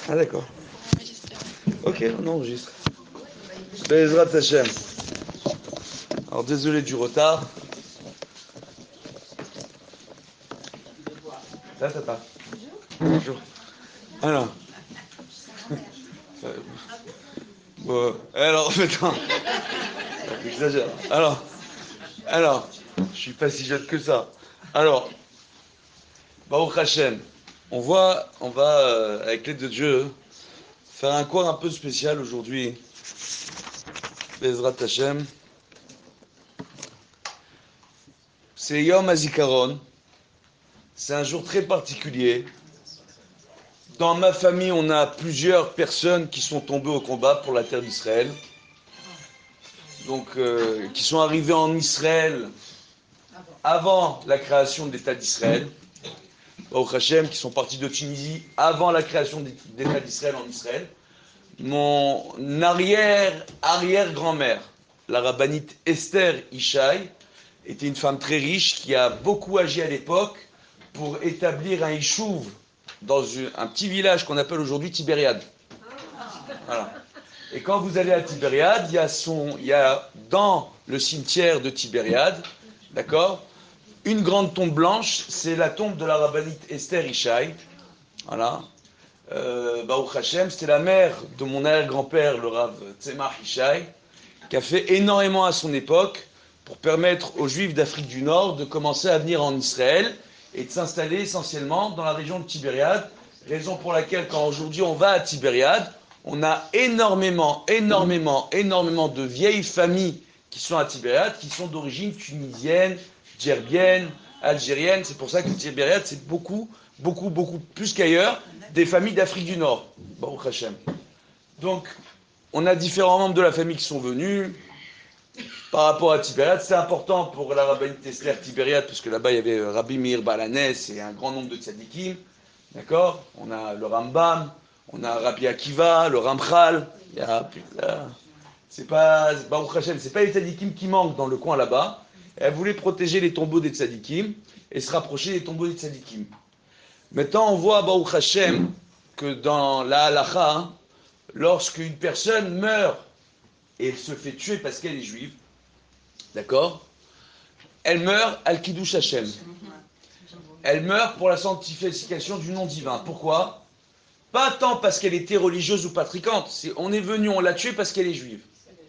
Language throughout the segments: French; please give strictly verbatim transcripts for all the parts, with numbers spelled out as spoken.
Ah d'accord. Ok, on enregistre. Bezrat Hashem. Alors désolé du retard. Ça, ça part. Bonjour. Alors. Bon, alors, maintenant. J'exagère. Alors. Alors. Je suis pas si jeune que ça. Alors. Baruch Hashem. On voit, on va, euh, avec l'aide de Dieu, faire un cours un peu spécial aujourd'hui. Bezrat Hashem. C'est Yom HaZikaron. C'est un jour très particulier. Dans ma famille, on a plusieurs personnes qui sont tombées au combat pour la terre d'Israël. Donc, euh, qui sont arrivées en Israël avant la création de l'État d'Israël. Baruch Hashem, qui sont partis de Tunisie avant la création de l'État d'Israël en Israël. Mon arrière-arrière-grand-mère, la rabbinite Esther Ishaï, était une femme très riche qui a beaucoup agi à l'époque pour établir un Yishuv dans un petit village qu'on appelle aujourd'hui Tibériade. Voilà. Et quand vous allez à Tibériade, il y a, son, il y a dans le cimetière de Tibériade, d'accord, une grande tombe blanche, c'est la tombe de la rabbinite Esther Ishaï. Voilà. Euh, Baruch Hashem, c'était la mère de mon arrière-grand-père, le Rav Tzemach Ishaï, qui a fait énormément à son époque pour permettre aux Juifs d'Afrique du Nord de commencer à venir en Israël et de s'installer essentiellement dans la région de Tibériade, raison pour laquelle quand aujourd'hui on va à Tibériade, on a énormément, énormément, énormément de vieilles familles qui sont à Tibériade, qui sont d'origine tunisienne, djerbienne, algérienne. C'est pour ça que Tibériade, c'est beaucoup, beaucoup, beaucoup plus qu'ailleurs, des familles d'Afrique du Nord. Baruch Hashem. Donc, on a différents membres de la famille qui sont venus. Par rapport à Tibériade, c'est important pour la rabbinite Esther Tibériade, parce que là-bas, il y avait Rabbi Meir Balanès et un grand nombre de tzadikim. D'accord? On a le Rambam, on a Rabbi Akiva, le Ramchal. Il y a, c'est pas, Baruch Hashem, c'est pas les tzadikim qui manquent dans le coin là-bas. Elle voulait protéger les tombeaux des tzadikim et se rapprocher des tombeaux des tzadikim. Maintenant, on voit, Baruch Hashem, que dans la halacha, lorsque une personne meurt et se fait tuer parce qu'elle est juive, d'accord, elle meurt al Kiddush Hashem. Elle meurt pour la sanctification du nom divin. Pourquoi? Pas tant parce qu'elle était religieuse ou patricante. C'est, on est venu, on l'a tuée parce qu'elle est juive.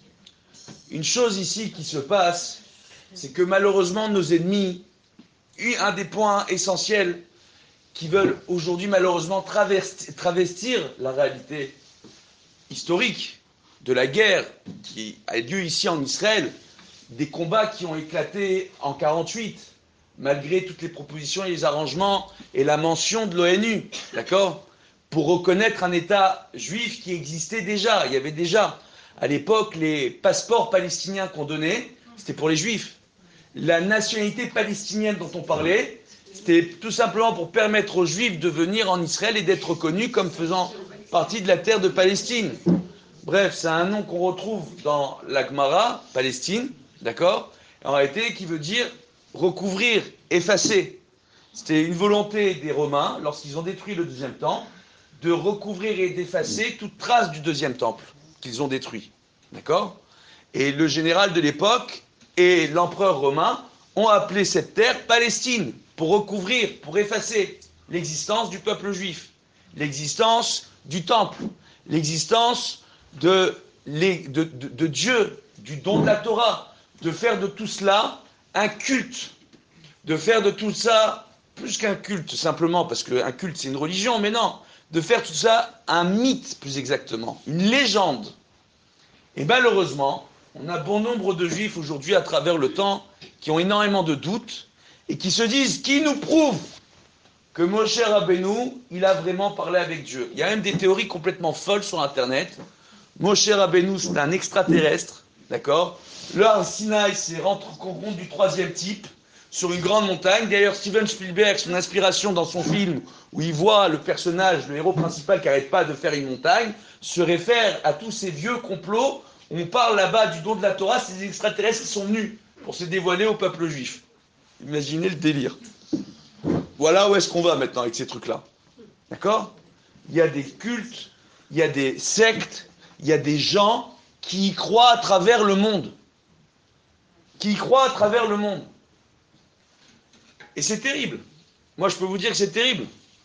Une chose ici qui se passe, c'est que malheureusement nos ennemis, un des points essentiels qui veulent aujourd'hui malheureusement travestir, travestir la réalité historique de la guerre qui a lieu ici en Israël, des combats qui ont éclaté en quarante-huit, malgré toutes les propositions et les arrangements et la mention de l'ONU, d'accord, pour reconnaître un État juif qui existait déjà. Il y avait déjà, à l'époque, les passeports palestiniens qu'on donnait, c'était pour les juifs. La nationalité palestinienne dont on parlait, c'était tout simplement pour permettre aux juifs de venir en Israël et d'être reconnus comme faisant partie de la terre de Palestine. Bref, c'est un nom qu'on retrouve dans la Gemara, Palestine, d'accord, en réalité qui veut dire recouvrir, effacer. C'était une volonté des Romains, lorsqu'ils ont détruit le deuxième temple, de recouvrir et d'effacer toute trace du deuxième temple qu'ils ont détruit. D'accord? Et le général de l'époque et l'empereur romain ont appelé cette terre Palestine, pour recouvrir, pour effacer l'existence du peuple juif, l'existence du temple, l'existence de, de, de, de Dieu, du don de la Torah, de faire de tout cela un culte, de faire de tout ça, plus qu'un culte simplement, parce qu'un culte c'est une religion, mais non, de faire tout ça un mythe plus exactement, une légende. Et malheureusement, on a bon nombre de juifs aujourd'hui à travers le temps qui ont énormément de doutes et qui se disent, qui nous prouve que Moshe Rabbeinu, il a vraiment parlé avec Dieu. Il y a même des théories complètement folles sur Internet. Moshe Rabbeinu, c'est un extraterrestre, d'accord? Le Har Sinaï, c'est rencontre du troisième type, sur une grande montagne. D'ailleurs, Steven Spielberg, son inspiration dans son film, où il voit le personnage, le héros principal qui n'arrête pas de faire une montagne, se réfère à tous ces vieux complots. On parle là-bas du don de la Torah, c'est des extraterrestres qui sont venus pour se dévoiler au peuple juif. Imaginez le délire. Voilà où est-ce qu'on va maintenant avec ces trucs-là. D'accord? il y a des cultes, il y a des sectes, il y a des gens qui y croient à travers le monde. Qui y croient à travers le monde. Et c'est terrible. Moi, je peux vous dire que c'est terrible.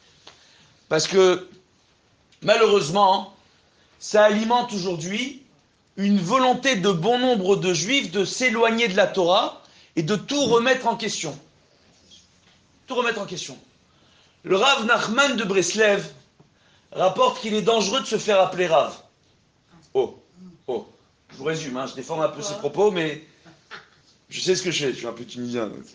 Parce que, malheureusement, ça alimente aujourd'hui une volonté de bon nombre de juifs de s'éloigner de la Torah et de tout remettre en question. Tout remettre en question. Le Rav Nachman de Breslev rapporte qu'il est dangereux de se faire appeler Rav. Oh, oh. Je vous résume, hein, je déforme un peu ses propos, mais je sais ce que je fais, je suis un peu tunisien. Donc.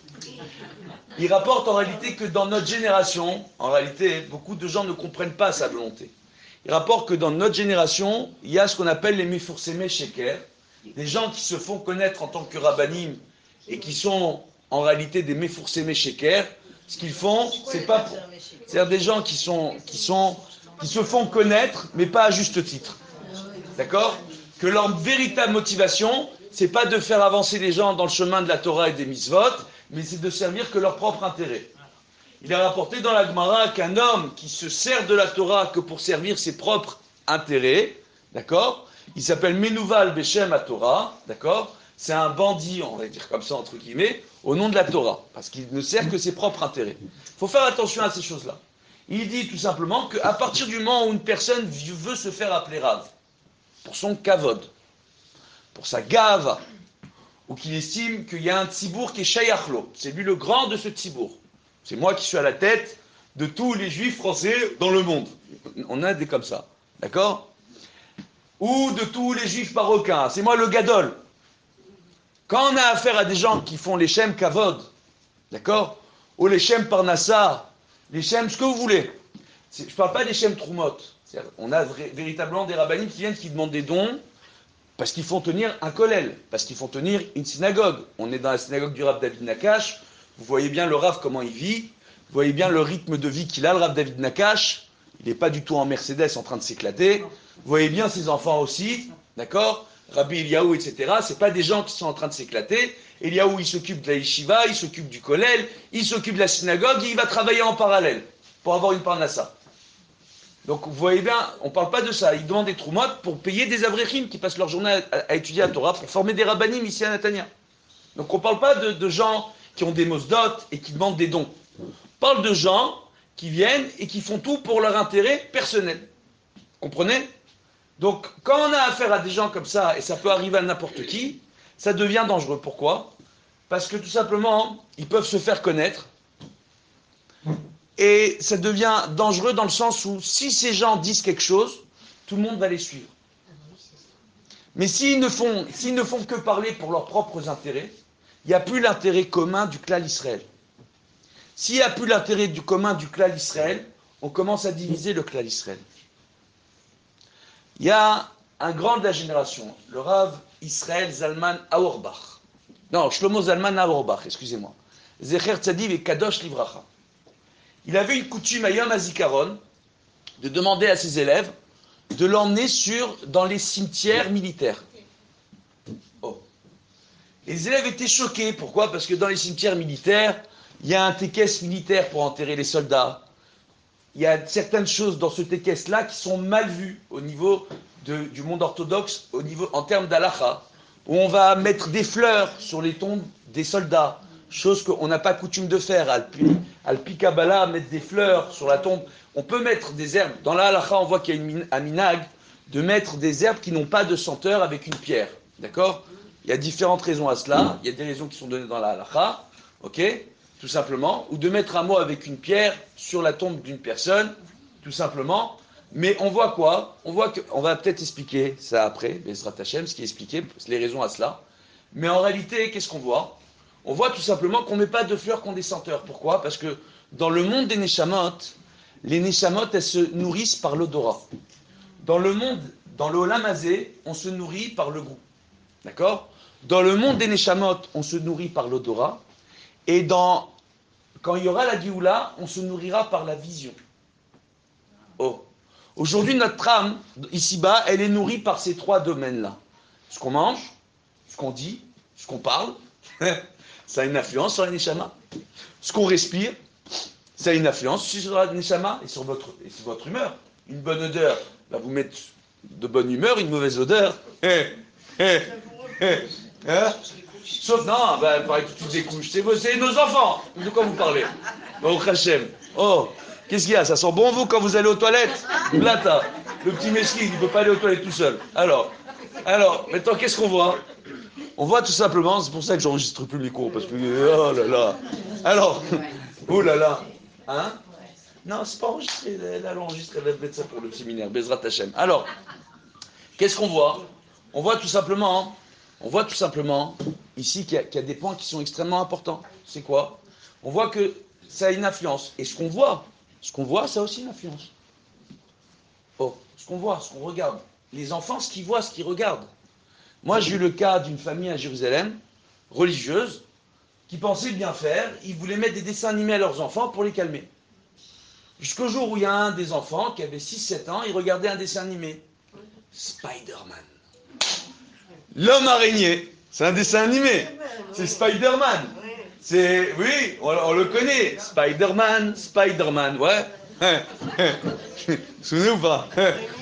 Il rapporte en réalité que dans notre génération, en réalité, beaucoup de gens ne comprennent pas sa volonté. Il rapporte que dans notre génération, il y a ce qu'on appelle les Mefoursemé Sheker, des gens qui se font connaître en tant que rabbanim et qui sont en réalité des Mefoursemé Sheker. Ce qu'ils font, c'est pas pour... C'est-à-dire des gens qui sont, qui sont, qui se font connaître, mais pas à juste titre. D'accord ? Que leur véritable motivation, c'est pas de faire avancer les gens dans le chemin de la Torah et des mitzvot, mais c'est de servir que leur propre intérêt. Il est rapporté dans la Gemara qu'un homme qui se sert de la Torah que pour servir ses propres intérêts, d'accord, il s'appelle Menouval Beshem HaTorah, d'accord, c'est un bandit, on va dire comme ça entre guillemets, au nom de la Torah, parce qu'il ne sert que ses propres intérêts. Il faut faire attention à ces choses-là. Il dit tout simplement qu'à partir du moment où une personne veut se faire appeler Rav, pour son kavod, pour sa gava, ou qu'il estime qu'il y a un tzibour qui est shayachlo, c'est lui le grand de ce tzibour. C'est moi qui suis à la tête de tous les juifs français dans le monde. On a des comme ça, d'accord ? Ou de tous les juifs marocains, c'est moi le gadol. Quand on a affaire à des gens qui font les shem kavod, d'accord ? Ou les shem parnassa, les shem ce que vous voulez. C'est, je ne parle pas des shem troumot. C'est-à-dire, on a vra- véritablement des rabbinim qui viennent, qui demandent des dons, parce qu'ils font tenir un kollel, parce qu'ils font tenir une synagogue. On est dans la synagogue du Rav David Nakash. Vous voyez bien le Rav, comment il vit. Vous voyez bien le rythme de vie qu'il a, le Rav David Nakash. Il n'est pas du tout en Mercedes en train de s'éclater. Vous voyez bien ses enfants aussi, d'accord ? Rabbi Eliaou, et cetera. Ce n'est pas des gens qui sont en train de s'éclater. Eliaou, il s'occupe de la yeshiva, il s'occupe du kollel, il s'occupe de la synagogue, et il va travailler en parallèle pour avoir une parnassa. Donc vous voyez bien, on ne parle pas de ça. Ils demandent des troumotes pour payer des avrechim qui passent leur journée à, à étudier la Torah, pour former des rabbanim ici à Netanya. Donc on ne parle pas de, de gens qui ont des mosdot et qui demandent des dons. On parle de gens qui viennent et qui font tout pour leur intérêt personnel. Comprenez ? Donc quand on a affaire à des gens comme ça, et ça peut arriver à n'importe qui, ça devient dangereux. Pourquoi ? Parce que tout simplement, ils peuvent se faire connaître. Et ça devient dangereux dans le sens où si ces gens disent quelque chose, tout le monde va les suivre. Mais s'ils ne font, s'ils ne font que parler pour leurs propres intérêts, il n'y a plus l'intérêt commun du clan Israël. S'il n'y a plus l'intérêt du commun du clan Israël, on commence à diviser le clan Israël. Il y a un grand de la génération, le Rav Israël Zalman Auerbach. Non, Shlomo Zalman Auerbach, excusez-moi. Zecher Tzadiv et Kadosh Livracha. Il avait une coutume à Yom HaZikaron de demander à ses élèves de l'emmener sur, dans les cimetières militaires. Oh. Les élèves étaient choqués. Pourquoi ? Parce que dans les cimetières militaires, il y a un tékès militaire pour enterrer les soldats. Il y a certaines choses dans ce tékès-là qui sont mal vues au niveau de, du monde orthodoxe, au niveau, en termes d'halakha, où on va mettre des fleurs sur les tombes des soldats. Chose qu'on n'a pas coutume de faire. Al-Pi Kabbalah, mettre des fleurs sur la tombe. On peut mettre des herbes. Dans la halakha, on voit qu'il y a un minag de mettre des herbes qui n'ont pas de senteur avec une pierre. D'accord ? Il y a différentes raisons à cela. Il y a des raisons qui sont données dans la halakha. Ok ? Tout simplement. Ou de mettre un mot avec une pierre sur la tombe d'une personne. Tout simplement. Mais on voit quoi ? On voit que, on va peut-être expliquer ça après, Bezrat Hashem, ce qui est expliqué, les raisons à cela. Mais en réalité, qu'est-ce qu'on voit ? On voit tout simplement qu'on ne met pas de fleurs qui ont des senteurs. Pourquoi ? Parce que dans le monde des Neshamot, les Neshamot, elles se nourrissent par l'odorat. Dans le monde, dans le Olam Hazé, on se nourrit par le goût. D'accord ? Dans le monde des Neshamot, on se nourrit par l'odorat. Et dans, quand il y aura la Géoula, on se nourrira par la vision. Oh. Aujourd'hui, notre âme, ici-bas, elle est nourrie par ces trois domaines-là. Ce qu'on mange, ce qu'on dit, ce qu'on parle. Ça a une influence sur la neshama. Ce qu'on respire, ça a une influence sur la neshama et sur votre, et sur votre humeur. une bonne odeur va vous mettre de bonne humeur, une mauvaise odeur. Eh, eh, eh, hein? Sauf, non, bah, elle paraît que tu découches. C'est, c'est nos enfants. De quoi vous parlez? Oh, Hachem. Oh, qu'est-ce qu'il y a? Ça sent bon, vous, quand vous allez aux toilettes? Là, t'as le petit mesquin, il ne peut pas aller aux toilettes tout seul. Alors, alors, maintenant, qu'est-ce qu'on voit? On voit tout simplement, c'est pour ça que j'enregistre plus le micro, parce que, oh là là. Alors, oh là là. Hein? Non, c'est pas enregistré, elle a enregistré, elle va mettre ça pour le séminaire, Bezrat Hashem. Alors, qu'est-ce qu'on voit? On voit tout simplement, on voit tout simplement, ici, qu'il y, a, qu'il y a des points qui sont extrêmement importants. C'est quoi? On voit que ça a une influence. Et ce qu'on voit, ce qu'on voit, ça a aussi une influence. Oh, ce qu'on voit, ce qu'on regarde. Les enfants, ce qu'ils voient, ce qu'ils regardent. Moi, j'ai eu le cas d'une famille à Jérusalem, religieuse, qui pensait bien faire. Ils voulaient mettre des dessins animés à leurs enfants pour les calmer. Jusqu'au jour où il y a un des enfants qui avait six sept ans, il regardait un dessin animé. Spider-Man. L'homme araignée. C'est un dessin animé. C'est Spider-Man. C'est, oui, on, on le connaît. Spider-Man, Spider-Man, ouais. Vous vous souvenez ou pas?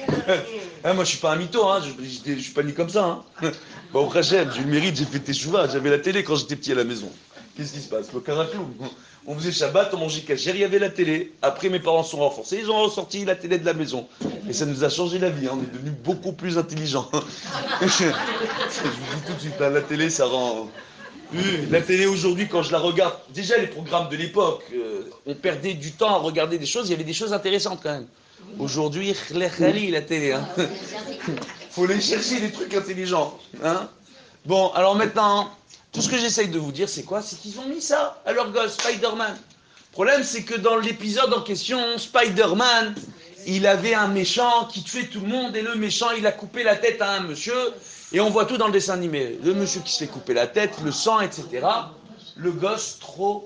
Ah, moi, je suis pas un mytho, hein. je, je, je suis pas né comme ça. Hein. Bon, au Hachem, j'ai eu le mérite, j'ai fait teshuva, j'avais la télé quand j'étais petit à la maison. Qu'est-ce qui se passe? Le caraclou. On faisait Shabbat, on mangeait kasher, il y avait la télé. Après, mes parents sont renforcés, ils ont ressorti la télé de la maison. Et ça nous a changé la vie, hein. On est devenus beaucoup plus intelligents. Je vous dis tout de suite, hein, la télé, ça rend... La télé aujourd'hui, quand je la regarde, déjà les programmes de l'époque, euh, on perdait du temps à regarder des choses, il y avait des choses intéressantes quand même. Aujourd'hui, la télé, hein. Faut aller chercher des trucs intelligents, hein. Bon, alors maintenant, tout ce que j'essaye de vous dire, c'est quoi? C'est qu'ils ont mis ça à leur gosse, Spider-Man. Le problème, c'est que dans l'épisode en question, Spider-Man, il avait un méchant qui tuait tout le monde, et le méchant, il a coupé la tête à un monsieur, et on voit tout dans le dessin animé. Le monsieur qui se fait couper la tête, le sang, et cetera. Le gosse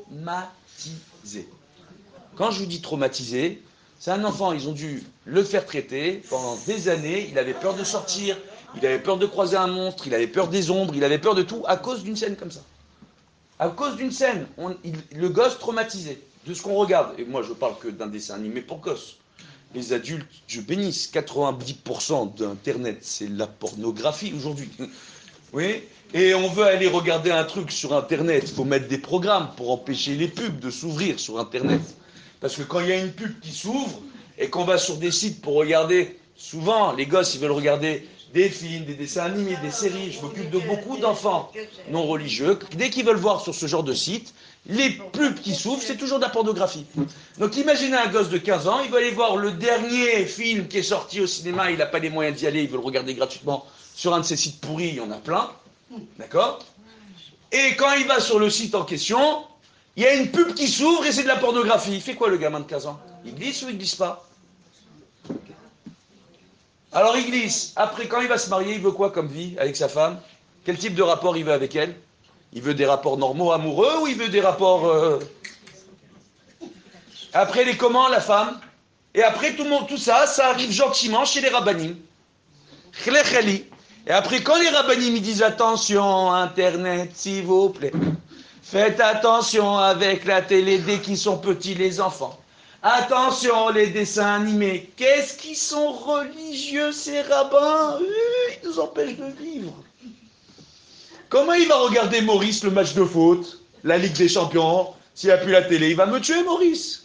traumatisé. Quand je vous dis traumatisé, c'est un enfant, ils ont dû le faire traiter pendant des années, il avait peur de sortir, il avait peur de croiser un monstre, il avait peur des ombres, il avait peur de tout, à cause d'une scène comme ça. À cause d'une scène, on, il, le gosse traumatisé, de ce qu'on regarde. Et moi, je parle que d'un dessin animé pour gosses. Les adultes, je bénisse, quatre-vingt-dix pour cent d'Internet, c'est la pornographie aujourd'hui. Oui. Et on veut aller regarder un truc sur Internet, il faut mettre des programmes pour empêcher les pubs de s'ouvrir sur Internet. Parce que quand il y a une pub qui s'ouvre, et qu'on va sur des sites pour regarder, souvent, les gosses, ils veulent regarder des films, des dessins animés, des séries. Je m'occupe de beaucoup d'enfants non religieux. Dès qu'ils veulent voir sur ce genre de site, les pubs qui s'ouvrent, c'est toujours de la pornographie. Donc imaginez un gosse de quinze ans, il va aller voir le dernier film qui est sorti au cinéma, il n'a pas les moyens d'y aller, il veut le regarder gratuitement sur un de ces sites pourris, il y en a plein. D'accord? Et quand il va sur le site en question, il y a une pub qui s'ouvre et c'est de la pornographie. Il fait quoi le gamin de quinze ans? Il glisse ou il glisse pas? Alors il glisse. Après, quand il va se marier, il veut quoi comme vie avec sa femme? Quel type de rapport il veut avec elle? Il veut des rapports normaux, amoureux, ou il veut des rapports... Euh... Après, elle est comment, la femme? Et après, tout, le monde, tout ça, ça arrive gentiment chez les rabbanim. Et après, quand les rabbanim ils disent « Attention, Internet, s'il vous plaît. Faites attention avec la télé dès qu'ils sont petits, les enfants. Attention, les dessins animés. Qu'est-ce qu'ils sont religieux, ces rabbins? Ils nous empêchent de vivre. Comment il va regarder Maurice le match de foot, la Ligue des Champions, s'il n'y a plus la télé? Il va me tuer, Maurice.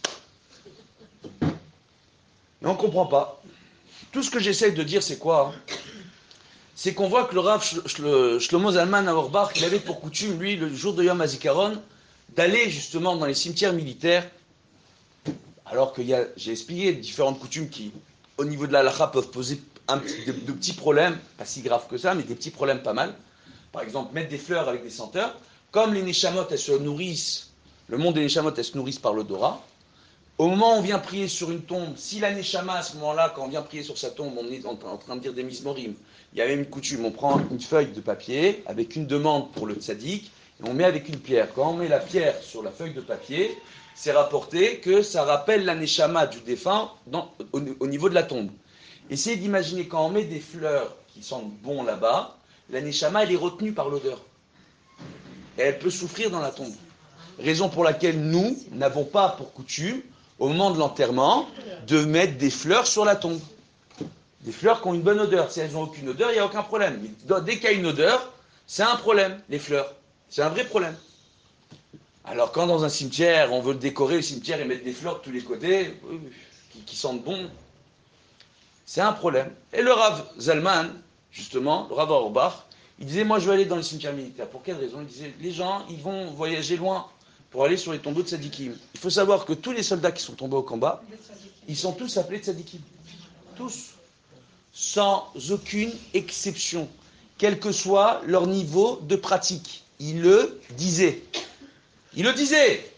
Mais on ne comprend pas. Tout ce que j'essaie de dire, c'est quoi? C'est qu'on voit que le Rav Shlomo Zalman Auerbach, il avait pour coutume, lui, le jour de Yom HaZikaron, d'aller justement dans les cimetières militaires, alors que j'ai expliqué différentes coutumes qui, au niveau de la halakha, peuvent poser un, de, de petits problèmes, pas si graves que ça, mais des petits problèmes pas mal. Par exemple, mettre des fleurs avec des senteurs. Comme les Neshamot, elles se nourrissent, le monde des Neshamot, elles se nourrissent par l'odorat. Au moment où on vient prier sur une tombe, si la Neshama, à ce moment-là, quand on vient prier sur sa tombe, on est en, en train de dire des Mizmorim, il y avait une coutume, on prend une feuille de papier avec une demande pour le tzaddik, et on met avec une pierre. Quand on met la pierre sur la feuille de papier, c'est rapporté que ça rappelle la Neshama du défunt dans, au, au niveau de la tombe. Essayez d'imaginer quand on met des fleurs qui sentent bon là-bas, la Neshama, elle est retenue par l'odeur. Et elle peut souffrir dans la tombe. Raison pour laquelle nous n'avons pas pour coutume, au moment de l'enterrement, de mettre des fleurs sur la tombe. Des fleurs qui ont une bonne odeur. Si elles n'ont aucune odeur, il n'y a aucun problème. Mais dès qu'il y a une odeur, c'est un problème, les fleurs. C'est un vrai problème. Alors quand dans un cimetière, on veut décorer le cimetière et mettre des fleurs de tous les côtés, qui, qui sentent bon, c'est un problème. Et le Rav Zalman, justement, le Rav Auerbach, il disait, moi je vais aller dans les cimetières militaires. Pour quelle raison? Il disait, les gens, ils vont voyager loin pour aller sur les tombeaux de tzadikim. Il faut savoir que tous les soldats qui sont tombés au combat, ils sont tous appelés tzadikim. Tous. Sans aucune exception. Quel que soit leur niveau de pratique. Il le disait. Il le disait.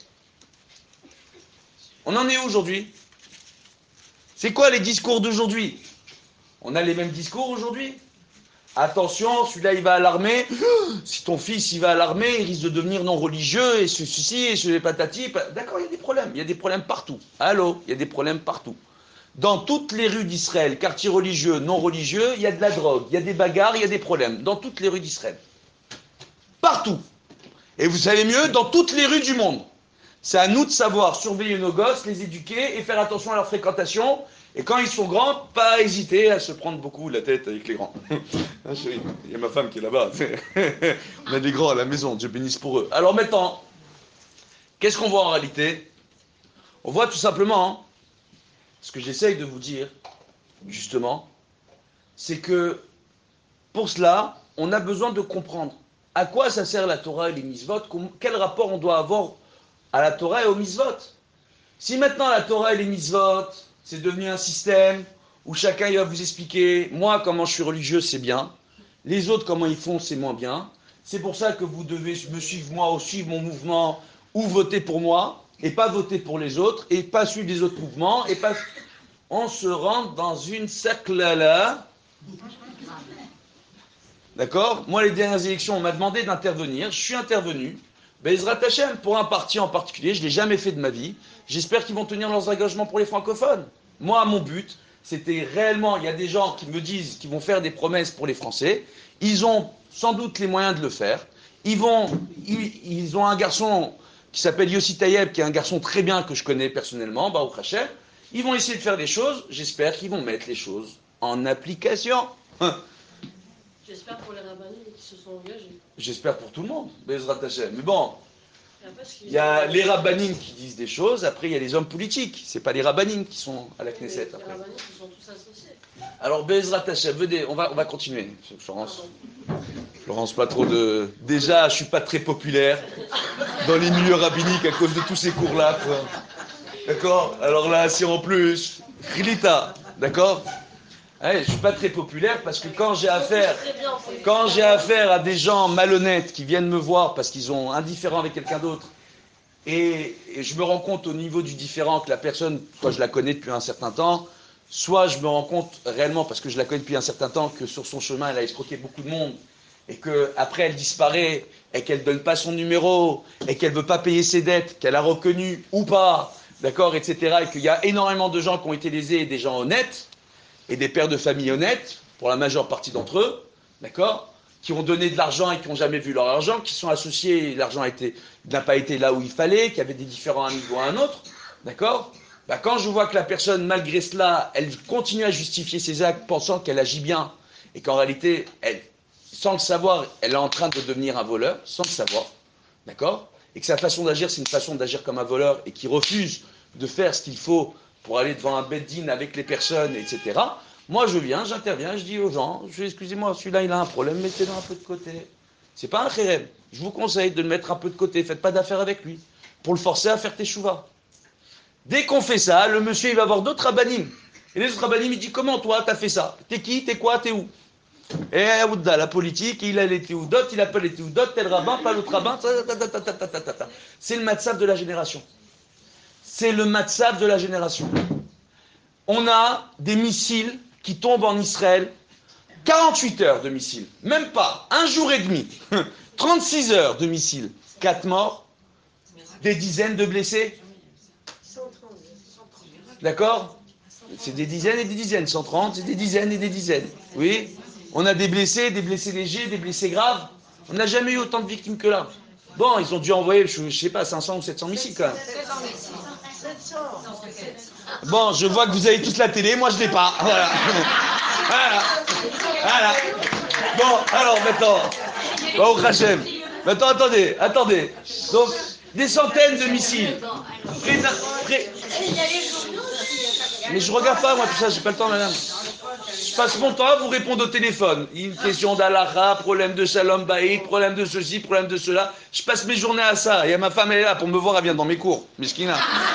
On en est où aujourd'hui? C'est quoi les discours d'aujourd'hui? On a les mêmes discours aujourd'hui? Attention, celui-là il va à l'armée. Si ton fils il va à l'armée, il risque de devenir non religieux et ceci et ce patati. D'accord, il y a des problèmes. Il y a des problèmes partout. Allô, il y a des problèmes partout. Dans toutes les rues d'Israël, quartiers religieux, non religieux, il y a de la drogue, il y a des bagarres, il y a des problèmes. Dans toutes les rues d'Israël. Partout. Et vous savez mieux, dans toutes les rues du monde. C'est à nous de savoir surveiller nos gosses, les éduquer et faire attention à leur fréquentation. Et quand ils sont grands, pas hésiter à se prendre beaucoup la tête avec les grands. Ah, chérie, il y a ma femme qui est là-bas. On a des grands à la maison, Dieu bénisse pour eux. Alors maintenant, qu'est-ce qu'on voit en réalité? On voit tout simplement, hein, ce que j'essaye de vous dire, justement, c'est que pour cela, on a besoin de comprendre à quoi ça sert la Torah et les mitzvot, quel rapport on doit avoir à la Torah et aux mitzvot. Si maintenant la Torah et les mitzvot, c'est devenu un système où chacun il va vous expliquer, moi comment je suis religieux c'est bien, les autres comment ils font c'est moins bien, c'est pour ça que vous devez me suivre moi ou suivre mon mouvement ou voter pour moi et pas voter pour les autres et pas suivre les autres mouvements et pas... On se rentre dans une saclala. D'accord? Moi les dernières élections on m'a demandé d'intervenir, je suis intervenu. Bezrat Hashem, pour un parti en particulier, je ne l'ai jamais fait de ma vie. J'espère qu'ils vont tenir leurs engagements pour les francophones. Moi, mon but, c'était réellement, il y a des gens qui me disent qu'ils vont faire des promesses pour les Français. Ils ont sans doute les moyens de le faire. Ils vont, ils, ils ont un garçon qui s'appelle Yossi Tayeb, qui est un garçon très bien que je connais personnellement, Baruch Hashem. Ils vont essayer de faire des choses. J'espère qu'ils vont mettre les choses en application. J'espère pour les rabbins qui se sont engagés. J'espère pour tout le monde, Bezrat Hashem. Mais bon, il y a les rabbanim qui disent des choses, après il y a les hommes politiques. C'est pas les rabbanim qui sont à la Knesset. Les Après. rabbanim qui sont tous associés. Alors Bezrat Hashem, venez, on va, on va continuer. Florence, Florence, pas trop de... Déjà, je suis pas très populaire dans les milieux rabbiniques à cause de tous ces cours-là. Quoi. D'accord? Alors là, si en plus, Krilita, d'accord? Ouais, je suis pas très populaire parce que quand j'ai affaire, quand j'ai affaire à des gens malhonnêtes qui viennent me voir parce qu'ils ont un différend avec quelqu'un d'autre, et, et je me rends compte au niveau du différend que la personne, soit je la connais depuis un certain temps, soit je me rends compte réellement parce que je la connais depuis un certain temps que sur son chemin elle a escroqué beaucoup de monde et que après elle disparaît et qu'elle donne pas son numéro et qu'elle veut pas payer ses dettes qu'elle a reconnues ou pas, d'accord, et cetera, et qu'il y a énormément de gens qui ont été lésés et des gens honnêtes. Et des pères de famille honnêtes, pour la majeure partie d'entre eux, d'accord, qui ont donné de l'argent et qui n'ont jamais vu leur argent, qui sont associés, l'argent n'a pas été là où il fallait, qui avaient des différends à un niveau à un autre, d'accord, bah, quand je vois que la personne, malgré cela, elle continue à justifier ses actes pensant qu'elle agit bien, et qu'en réalité, elle, sans le savoir, elle est en train de devenir un voleur, sans le savoir, d'accord, et que sa façon d'agir, c'est une façon d'agir comme un voleur, et qui refuse de faire ce qu'il faut pour aller devant un bed-din avec les personnes, et cetera. Moi, je viens, j'interviens, je dis aux gens, je dis, excusez-moi, celui-là, il a un problème, mettez-le un peu de côté. C'est pas un chérem. Je vous conseille de le mettre un peu de côté, faites pas d'affaires avec lui, pour le forcer à faire teshuva. Dès qu'on fait ça, le monsieur, il va voir d'autres rabbanim. Et les autres rabbanim, il dit, comment toi, t'as fait ça? T'es qui? T'es quoi? T'es où? Et Aouda, la politique, il a les théoudot, il a pas les théoudot, tel rabbin, pas l'autre rabbin, c'est le matzav de la génération. C'est le matzav de la génération. On a des missiles qui tombent en Israël, quarante-huit heures de missiles, même pas, un jour et demi, trente-six heures de missiles, quatre morts, des dizaines de blessés. D'accord? C'est des dizaines et des dizaines, cent trente, c'est des dizaines et des dizaines. Oui? On a des blessés, des blessés légers, des blessés graves. On n'a jamais eu autant de victimes que là. Bon, ils ont dû envoyer, je ne sais pas, cinq cents ou sept cents missiles quand même. Bon, je vois que vous avez tous la télé, moi je l'ai pas. Voilà. Voilà. Voilà. Bon, alors maintenant, Baruch Hashem. Maintenant, attendez, attendez. Donc, des centaines de missiles. Près d'un- près- Mais je regarde pas, moi, tout ça, j'ai pas le temps, madame. Je passe mon temps à vous répondre au téléphone. Une question d'Alaha, problème de Shalom Baïk, problème de ceci, problème de cela. Je passe mes journées à ça. Et ma femme, elle est là pour me voir, elle vient dans mes cours. Miskina.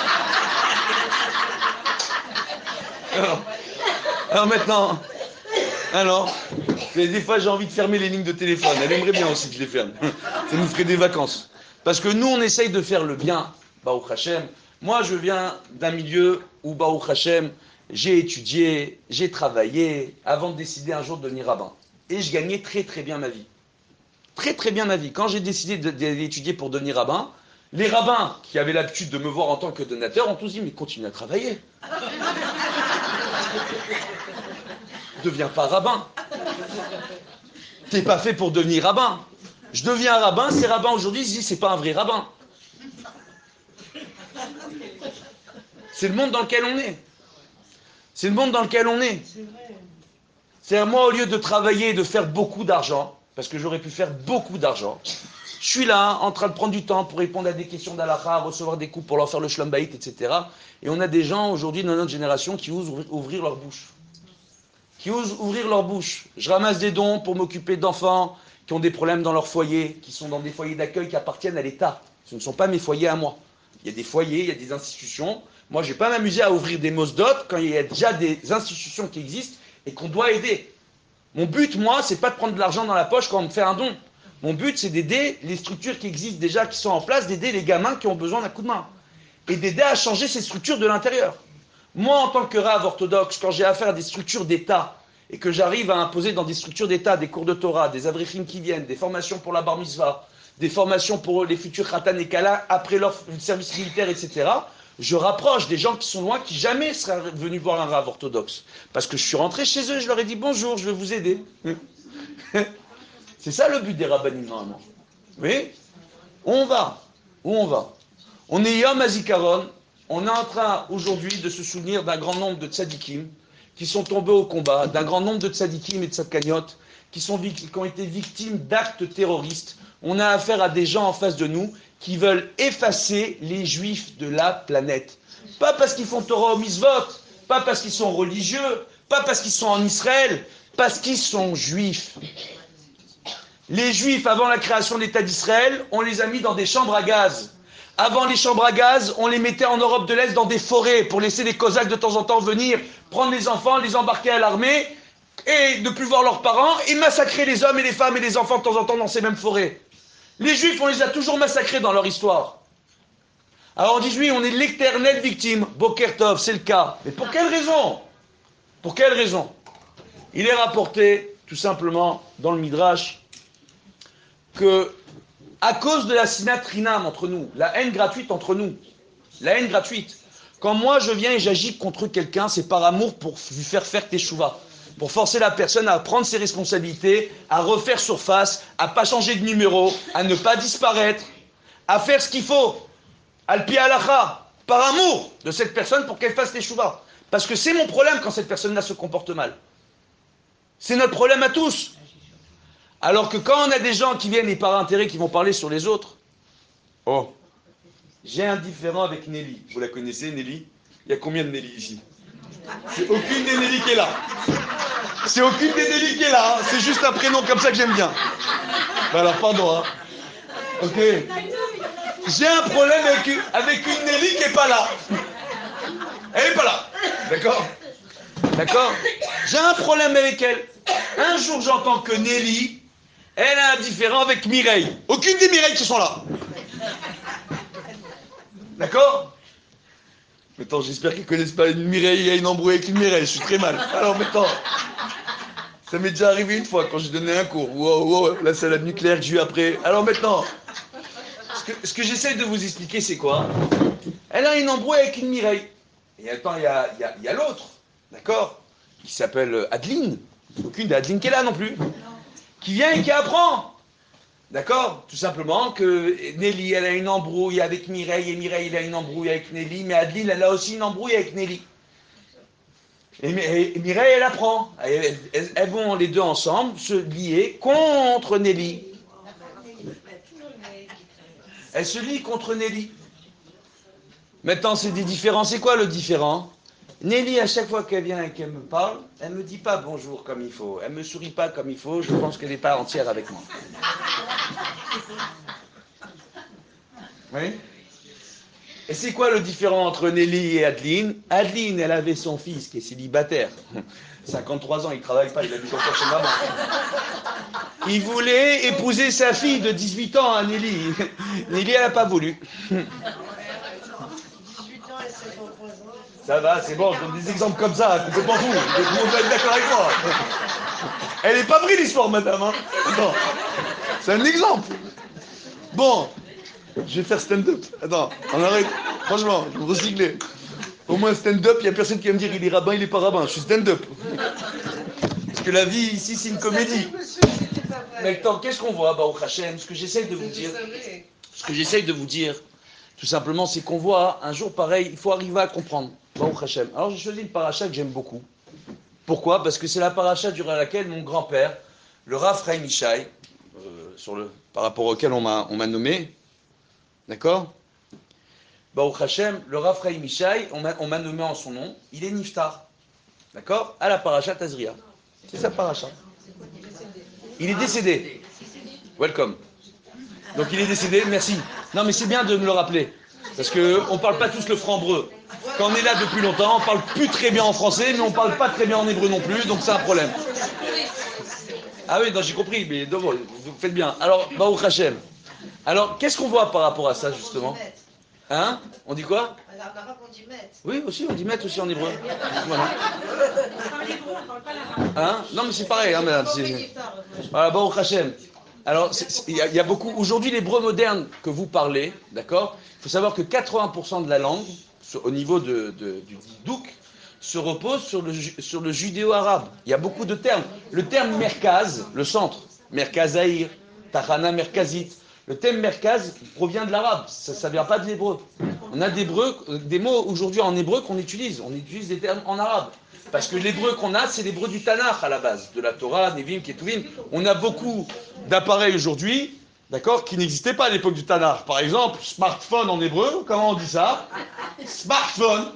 Alors, alors maintenant, alors, des fois j'ai envie de fermer les lignes de téléphone. Elle aimerait bien aussi que je les ferme. Ça nous ferait des vacances. Parce que nous, on essaye de faire le bien, Baruch Hashem. Moi, je viens d'un milieu où, Baruch Hashem, j'ai étudié, j'ai travaillé, avant de décider un jour de devenir rabbin. Et je gagnais très très bien ma vie. Très très bien ma vie. Quand j'ai décidé d'étudier pour devenir rabbin, les rabbins qui avaient l'habitude de me voir en tant que donateur ont tous dit, mais continue à travailler. Deviens pas rabbin. T'es pas fait pour devenir rabbin. Je deviens rabbin, ces rabbins aujourd'hui ils se disent c'est pas un vrai rabbin. C'est le monde dans lequel on est. C'est le monde dans lequel on est. C'est-à-dire moi, au lieu de travailler et de faire beaucoup d'argent, parce que j'aurais pu faire beaucoup d'argent, je suis là en train de prendre du temps pour répondre à des questions d'Alaha, recevoir des coups pour leur faire le Shlom Bayit, et cetera. Et on a des gens aujourd'hui dans notre génération qui osent ouvrir leur bouche. Qui osent ouvrir leur bouche. Je ramasse des dons pour m'occuper d'enfants qui ont des problèmes dans leur foyer, qui sont dans des foyers d'accueil qui appartiennent à l'État. Ce ne sont pas mes foyers à moi. Il y a des foyers, il y a des institutions. Moi, je ne vais pas m'amuser à ouvrir des mosdot quand il y a déjà des institutions qui existent et qu'on doit aider. Mon but, moi, c'est pas de prendre de l'argent dans la poche quand on me fait un don. Mon but, c'est d'aider les structures qui existent déjà, qui sont en place, d'aider les gamins qui ont besoin d'un coup de main. Et d'aider à changer ces structures de l'intérieur. Moi, en tant que rave orthodoxe, quand j'ai affaire à des structures d'État, et que j'arrive à imposer dans des structures d'État, des cours de Torah, des avrichim qui viennent, des formations pour la bar mitzvah, des formations pour les futurs khatan et kala, après leur service militaire, et cetera, je rapproche des gens qui sont loin, qui jamais seraient venus voir un rave orthodoxe. Parce que je suis rentré chez eux, je leur ai dit bonjour, je vais vous aider. C'est ça le but des rabbinim, normalement. Oui. Où on va? Où on va? On est Yom HaZikaron, on est en train aujourd'hui de se souvenir d'un grand nombre de tzadikim qui sont tombés au combat, d'un grand nombre de tzadikim et de tzadkaniot qui, sont, qui ont été victimes d'actes terroristes. On a affaire à des gens en face de nous qui veulent effacer les juifs de la planète. Pas parce qu'ils font Torah au mitzvot, pas parce qu'ils sont religieux, pas parce qu'ils sont en Israël, parce qu'ils sont juifs. Les juifs, avant la création de l'État d'Israël, on les a mis dans des chambres à gaz. Avant les chambres à gaz, on les mettait en Europe de l'Est dans des forêts pour laisser les Cosaques de temps en temps venir, prendre les enfants, les embarquer à l'armée et ne plus voir leurs parents et massacrer les hommes et les femmes et les enfants de temps en temps dans ces mêmes forêts. Les Juifs, on les a toujours massacrés dans leur histoire. Alors on dit oui, on est l'éternelle victime. Boker Tov, c'est le cas. Mais pour quelle raison? Pour quelle raison? Il est rapporté, tout simplement, dans le Midrash, que à cause de la sinat rinam entre nous, la haine gratuite entre nous, la haine gratuite, quand moi je viens et j'agis contre quelqu'un, c'est par amour pour lui faire faire teshuva, pour forcer la personne à prendre ses responsabilités, à refaire surface, à pas changer de numéro, à ne pas disparaître, à faire ce qu'il faut, al pi halacha, par amour de cette personne pour qu'elle fasse teshuva. Parce que c'est mon problème quand cette personne-là se comporte mal. C'est notre problème à tous. Alors que quand on a des gens qui viennent et par intérêt qui vont parler sur les autres, oh, j'ai un différend avec Nelly. Vous la connaissez, Nelly? Il y a combien de Nelly ici? C'est aucune des Nelly qui est là. C'est aucune des Nelly qui est là. Hein. C'est juste un prénom comme ça que j'aime bien. Ben alors, pardon. Hein. Ok. J'ai un problème avec une, avec une Nelly qui n'est pas là. Elle n'est pas là. D'accord? D'accord? J'ai un problème avec elle. Un jour, j'entends que Nelly, elle a un différend avec Mireille. Aucune des Mireilles qui sont là. D'accord? Maintenant, j'espère qu'ils ne connaissent pas une Mireille, il y a une embrouille avec une Mireille, je suis très mal. Alors maintenant, ça m'est déjà arrivé une fois quand j'ai donné un cours. Wow, wow, la salade nucléaire que j'ai eu après. Alors maintenant, ce que, ce que j'essaie de vous expliquer, c'est quoi? Elle a une embrouille avec une Mireille. Et attends, il y a, y a, y a l'autre, d'accord? Qui s'appelle Adeline. Aucune d'Adeline qui est là non plus. Qui vient et qui apprend. D'accord? Tout simplement que Nelly, elle a une embrouille avec Mireille, et Mireille, il a une embrouille avec Nelly, mais Adeline, elle a aussi une embrouille avec Nelly. Et, et, et Mireille, elle apprend. Elles, elles, elles vont les deux ensemble se lier contre Nelly. Elle se lie contre Nelly. Maintenant, c'est des différents. C'est quoi le différent? Nelly, à chaque fois qu'elle vient et qu'elle me parle, elle me dit pas bonjour comme il faut. Elle me sourit pas comme il faut. Je pense qu'elle n'est pas entière avec moi. Oui? Et c'est quoi le différent entre Nelly et Adeline? Adeline, elle avait son fils qui est célibataire. cinquante-trois ans, il ne travaille pas, il habite encore chez maman. Il voulait épouser sa fille de dix-huit ans à Nelly. Nelly, elle n'a pas voulu. Ça va, c'est bon, je donne des exemples comme ça, complètement fou. Tout le monde va être d'accord avec moi. Elle n'est pas vraie l'histoire, madame. Hein. Non. C'est un exemple. Bon, je vais faire stand-up. Attends, on arrête. Franchement, je vais me recycler. Au moins stand-up, il n'y a personne qui va me dire il est rabbin, il est pas rabbin. Je suis stand-up. Parce que la vie ici, c'est une comédie. Mais attends, qu'est-ce qu'on voit, Baruch Hashem? Ce que j'essaye de vous dire, ce que j'essaye de vous dire, tout simplement, c'est qu'on voit un jour pareil, il faut arriver à comprendre. Baruch Hashem. Alors j'ai choisi une paracha que j'aime beaucoup. Pourquoi? Parce que c'est la paracha durant laquelle mon grand-père, le Rav Chaim Ishai, euh, sur le, par rapport auquel on m'a, on m'a nommé, d'accord? Baruch Hashem, le Rav Chaim Ishai, on m'a, on m'a nommé en son nom, il est Niftar, d'accord? À la paracha Tazria. C'est sa paracha. Il est décédé. Welcome. Donc il est décédé, merci. Non mais c'est bien de me le rappeler. Parce qu'on ne parle pas tous le franc-breu. Quand on est là depuis longtemps, on ne parle plus très bien en français, mais on ne parle pas très bien en hébreu non plus, donc c'est un problème. Ah oui, non, j'ai compris, mais donc, vous faites bien. Alors, Baruch Hashem. Alors, qu'est-ce qu'on voit par rapport à ça, justement? Hein? On dit quoi? Oui, aussi, on dit met aussi en hébreu. Voilà. Hein? Non, mais c'est pareil, hein, madame. C'est... Voilà, Baruch Hashem. Alors, il y, y a beaucoup... Aujourd'hui, l'hébreu moderne que vous parlez, d'accord? Il faut savoir que quatre-vingts pour cent de la langue, sur, au niveau de, de, du Didouk, se repose sur le, sur le judéo-arabe. Il y a beaucoup de termes. Le terme merkaz, le centre, merkazaïr, tahana merkazit, le terme merkaz provient de l'arabe, ça ne vient pas de l'hébreu. On a des, des mots aujourd'hui en hébreu qu'on utilise, on utilise des termes en arabe. Parce que l'hébreu qu'on a, c'est l'hébreu du Tanakh à la base, de la Torah, Nevim, Ketuvim. On a beaucoup d'appareils aujourd'hui, d'accord, qui n'existaient pas à l'époque du Tanakh. Par exemple, smartphone en hébreu, comment on dit ça? Smartphone.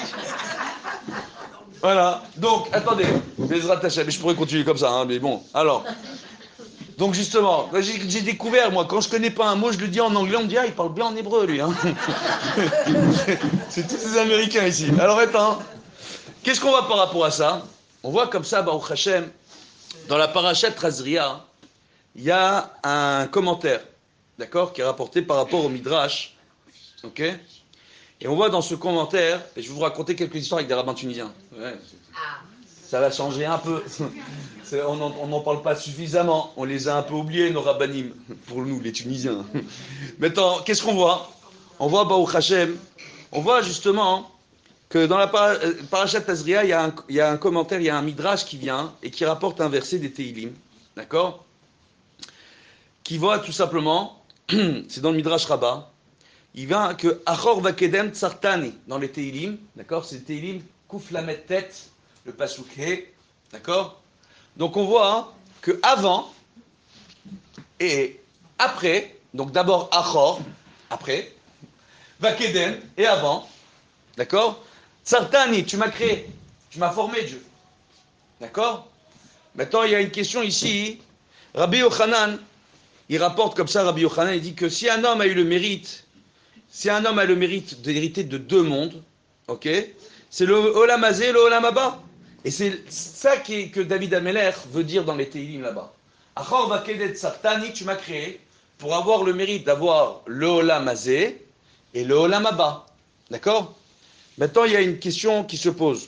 Voilà. Donc, attendez, Bezrat Hashem, mais je pourrais continuer comme ça, hein, mais bon. Alors, donc justement, j'ai, j'ai découvert, moi, quand je connais pas un mot, je le dis en anglais, on me dit, ah, il parle bien en hébreu, lui. Hein. C'est tous ces Américains ici. Alors, attends. Qu'est-ce qu'on voit par rapport à ça? On voit comme ça, Baruch Hashem, dans la parashat Tazria, il y a un commentaire, d'accord, qui est rapporté par rapport au Midrash, ok? Et on voit dans ce commentaire, et je vais vous raconter quelques histoires avec des rabbins tunisiens. Ouais, ça va changer un peu. C'est, on n'en parle pas suffisamment. On les a un peu oubliés, nos rabbanim, pour nous, les Tunisiens. Maintenant, qu'est-ce qu'on voit? On voit Baruch Hashem, on voit justement que dans la parashat Tazria, il y, a un, il y a un commentaire, il y a un midrash qui vient et qui rapporte un verset des Teilim, d'accord? Qui voit tout simplement, c'est dans le midrash Rabbah, il vient que Achor vakedem tsartani dans les Teilim, d'accord? C'est les Teilim Kouf Lamet Tet, le pasuk He, d'accord? Donc on voit hein, que avant et après, donc d'abord Achor, après, vakedem et avant, d'accord? Tsartani, tu m'as créé, tu m'as formé, Dieu. D'accord? Maintenant, il y a une question ici. Rabbi Yochanan, il rapporte comme ça, Rabbi Yochanan, il dit que si un homme a eu le mérite, si un homme a le mérite d'hériter de deux mondes, ok, c'est le Olam Hazé et le Olam Haba. Et c'est ça qui est, que David Ameler veut dire dans les Teilim là-bas. Achor vakedet Tsartani, tu m'as créé pour avoir le mérite d'avoir le Olam Hazé et le Olam Haba. D'accord? Maintenant, il y a une question qui se pose.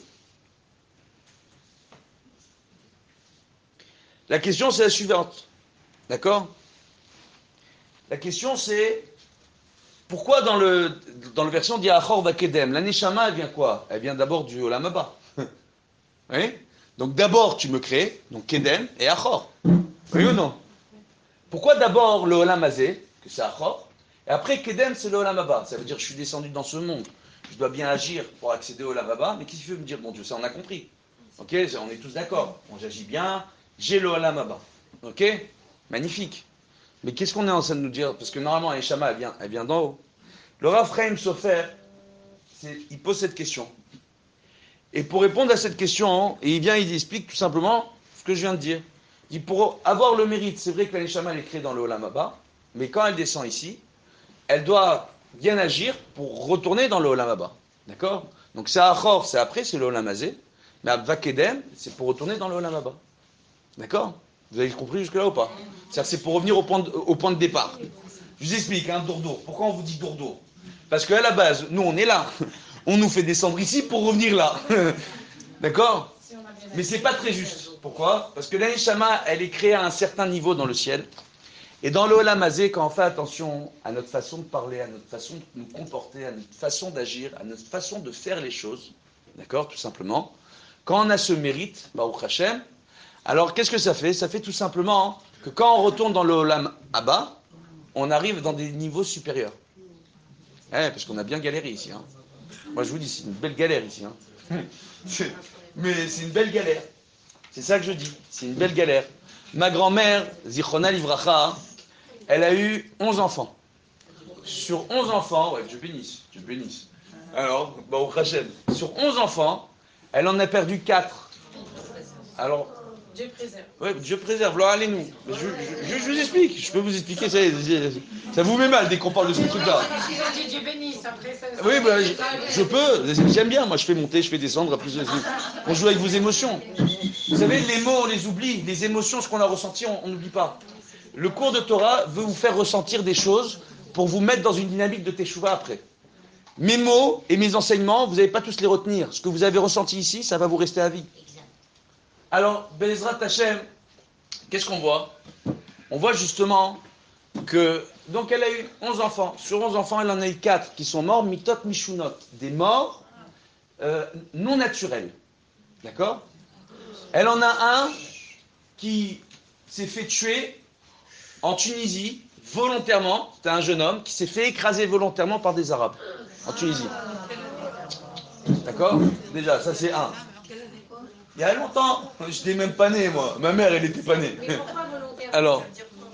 La question, c'est la suivante. D'accord? La question, c'est pourquoi dans le, dans le version dit Achor vakedem, la Neshama, elle vient quoi? Elle vient d'abord du Olam Haba. Oui? Donc d'abord, tu me crées, donc Kedem et Achor. Oui ou non? Pourquoi d'abord le Olam Hazé, que c'est Achor, et après Kedem, c'est le Olam Haba. Ça veut dire que je suis descendu dans ce monde. Je dois bien agir pour accéder au Olam Haba, mais qu'est-ce qu'il veut me dire, mon Dieu? Ça, on a compris. Ok, on est tous d'accord. Bon, j'agis bien, j'ai le Olam Haba. Ok, magnifique. Mais qu'est-ce qu'on est en train de nous dire? Parce que normalement, Eshama, elle vient, elle vient d'en haut. Le Rav Chaim Sofer, il pose cette question. Et pour répondre à cette question, et il vient, il explique tout simplement ce que je viens de dire. Il dit, pour avoir le mérite, c'est vrai que la Eshama, elle est créée dans le Olam Haba, mais quand elle descend ici, elle doit bien agir pour retourner dans le Olam Haba. D'accord? Donc c'est Achor, c'est après, c'est le Olam Hazé. Mais Vakedem, c'est pour retourner dans le Olam Haba. D'accord? Vous avez compris jusque-là ou pas? C'est-à-dire c'est pour revenir au point de, au point de départ. Je vous explique, hein, Dourdour. Pourquoi on vous dit Dourdour? Parce qu'à la base, nous on est là. On nous fait descendre ici pour revenir là. D'accord? Mais c'est pas très juste. Pourquoi? Parce que la Neshama, elle est créée à un certain niveau dans le ciel. Et dans le Olam Hazé, quand on fait attention à notre façon de parler, à notre façon de nous comporter, à notre façon d'agir, à notre façon de faire les choses, d'accord, tout simplement, quand on a ce mérite, Baruch Hashem, alors qu'est-ce que ça fait? Ça fait tout simplement que quand on retourne dans le Olam Haba, on arrive dans des niveaux supérieurs. Eh, parce qu'on a bien galéré ici. Hein. Moi je vous dis, c'est une belle galère ici. Hein. C'est, mais c'est une belle galère. C'est ça que je dis, c'est une belle galère. Ma grand-mère, Zichona Livracha, elle a eu onze enfants. Sur onze enfants, ouais, Dieu bénisse, Dieu bénisse. Alors, bah, au Hachem, sur onze enfants, elle en a perdu quatre. Alors, Dieu préserve. Ouais, Dieu préserve, alors allez-nous. Je, je, je, je vous explique, je peux vous expliquer, ça, ça vous met mal dès qu'on parle de ce truc-là. Ils ont dit Dieu bénisse, après ça. Oui, bah, je, je peux, j'aime bien, moi je fais monter, je fais descendre, après, on joue avec vos émotions. Vous savez, les mots, on les oublie, les émotions, ce qu'on a ressenti, on n'oublie pas. Le cours de Torah veut vous faire ressentir des choses pour vous mettre dans une dynamique de teshuva après. Mes mots et mes enseignements, vous n'allez pas tous les retenir. Ce que vous avez ressenti ici, ça va vous rester à vie. Alors, Bezrat Hashem, qu'est-ce qu'on voit? On voit justement que, donc elle a eu onze enfants. Sur onze enfants, elle en a eu quatre qui sont morts, mitot mishunot, des morts euh, non naturels. D'accord? Elle en a un qui s'est fait tuer en Tunisie, volontairement. C'était un jeune homme qui s'est fait écraser volontairement par des Arabes, en Tunisie. D'accord? Déjà, ça c'est un. Il y a longtemps, je n'étais même pas né, moi. Ma mère, elle n'était pas née. Alors,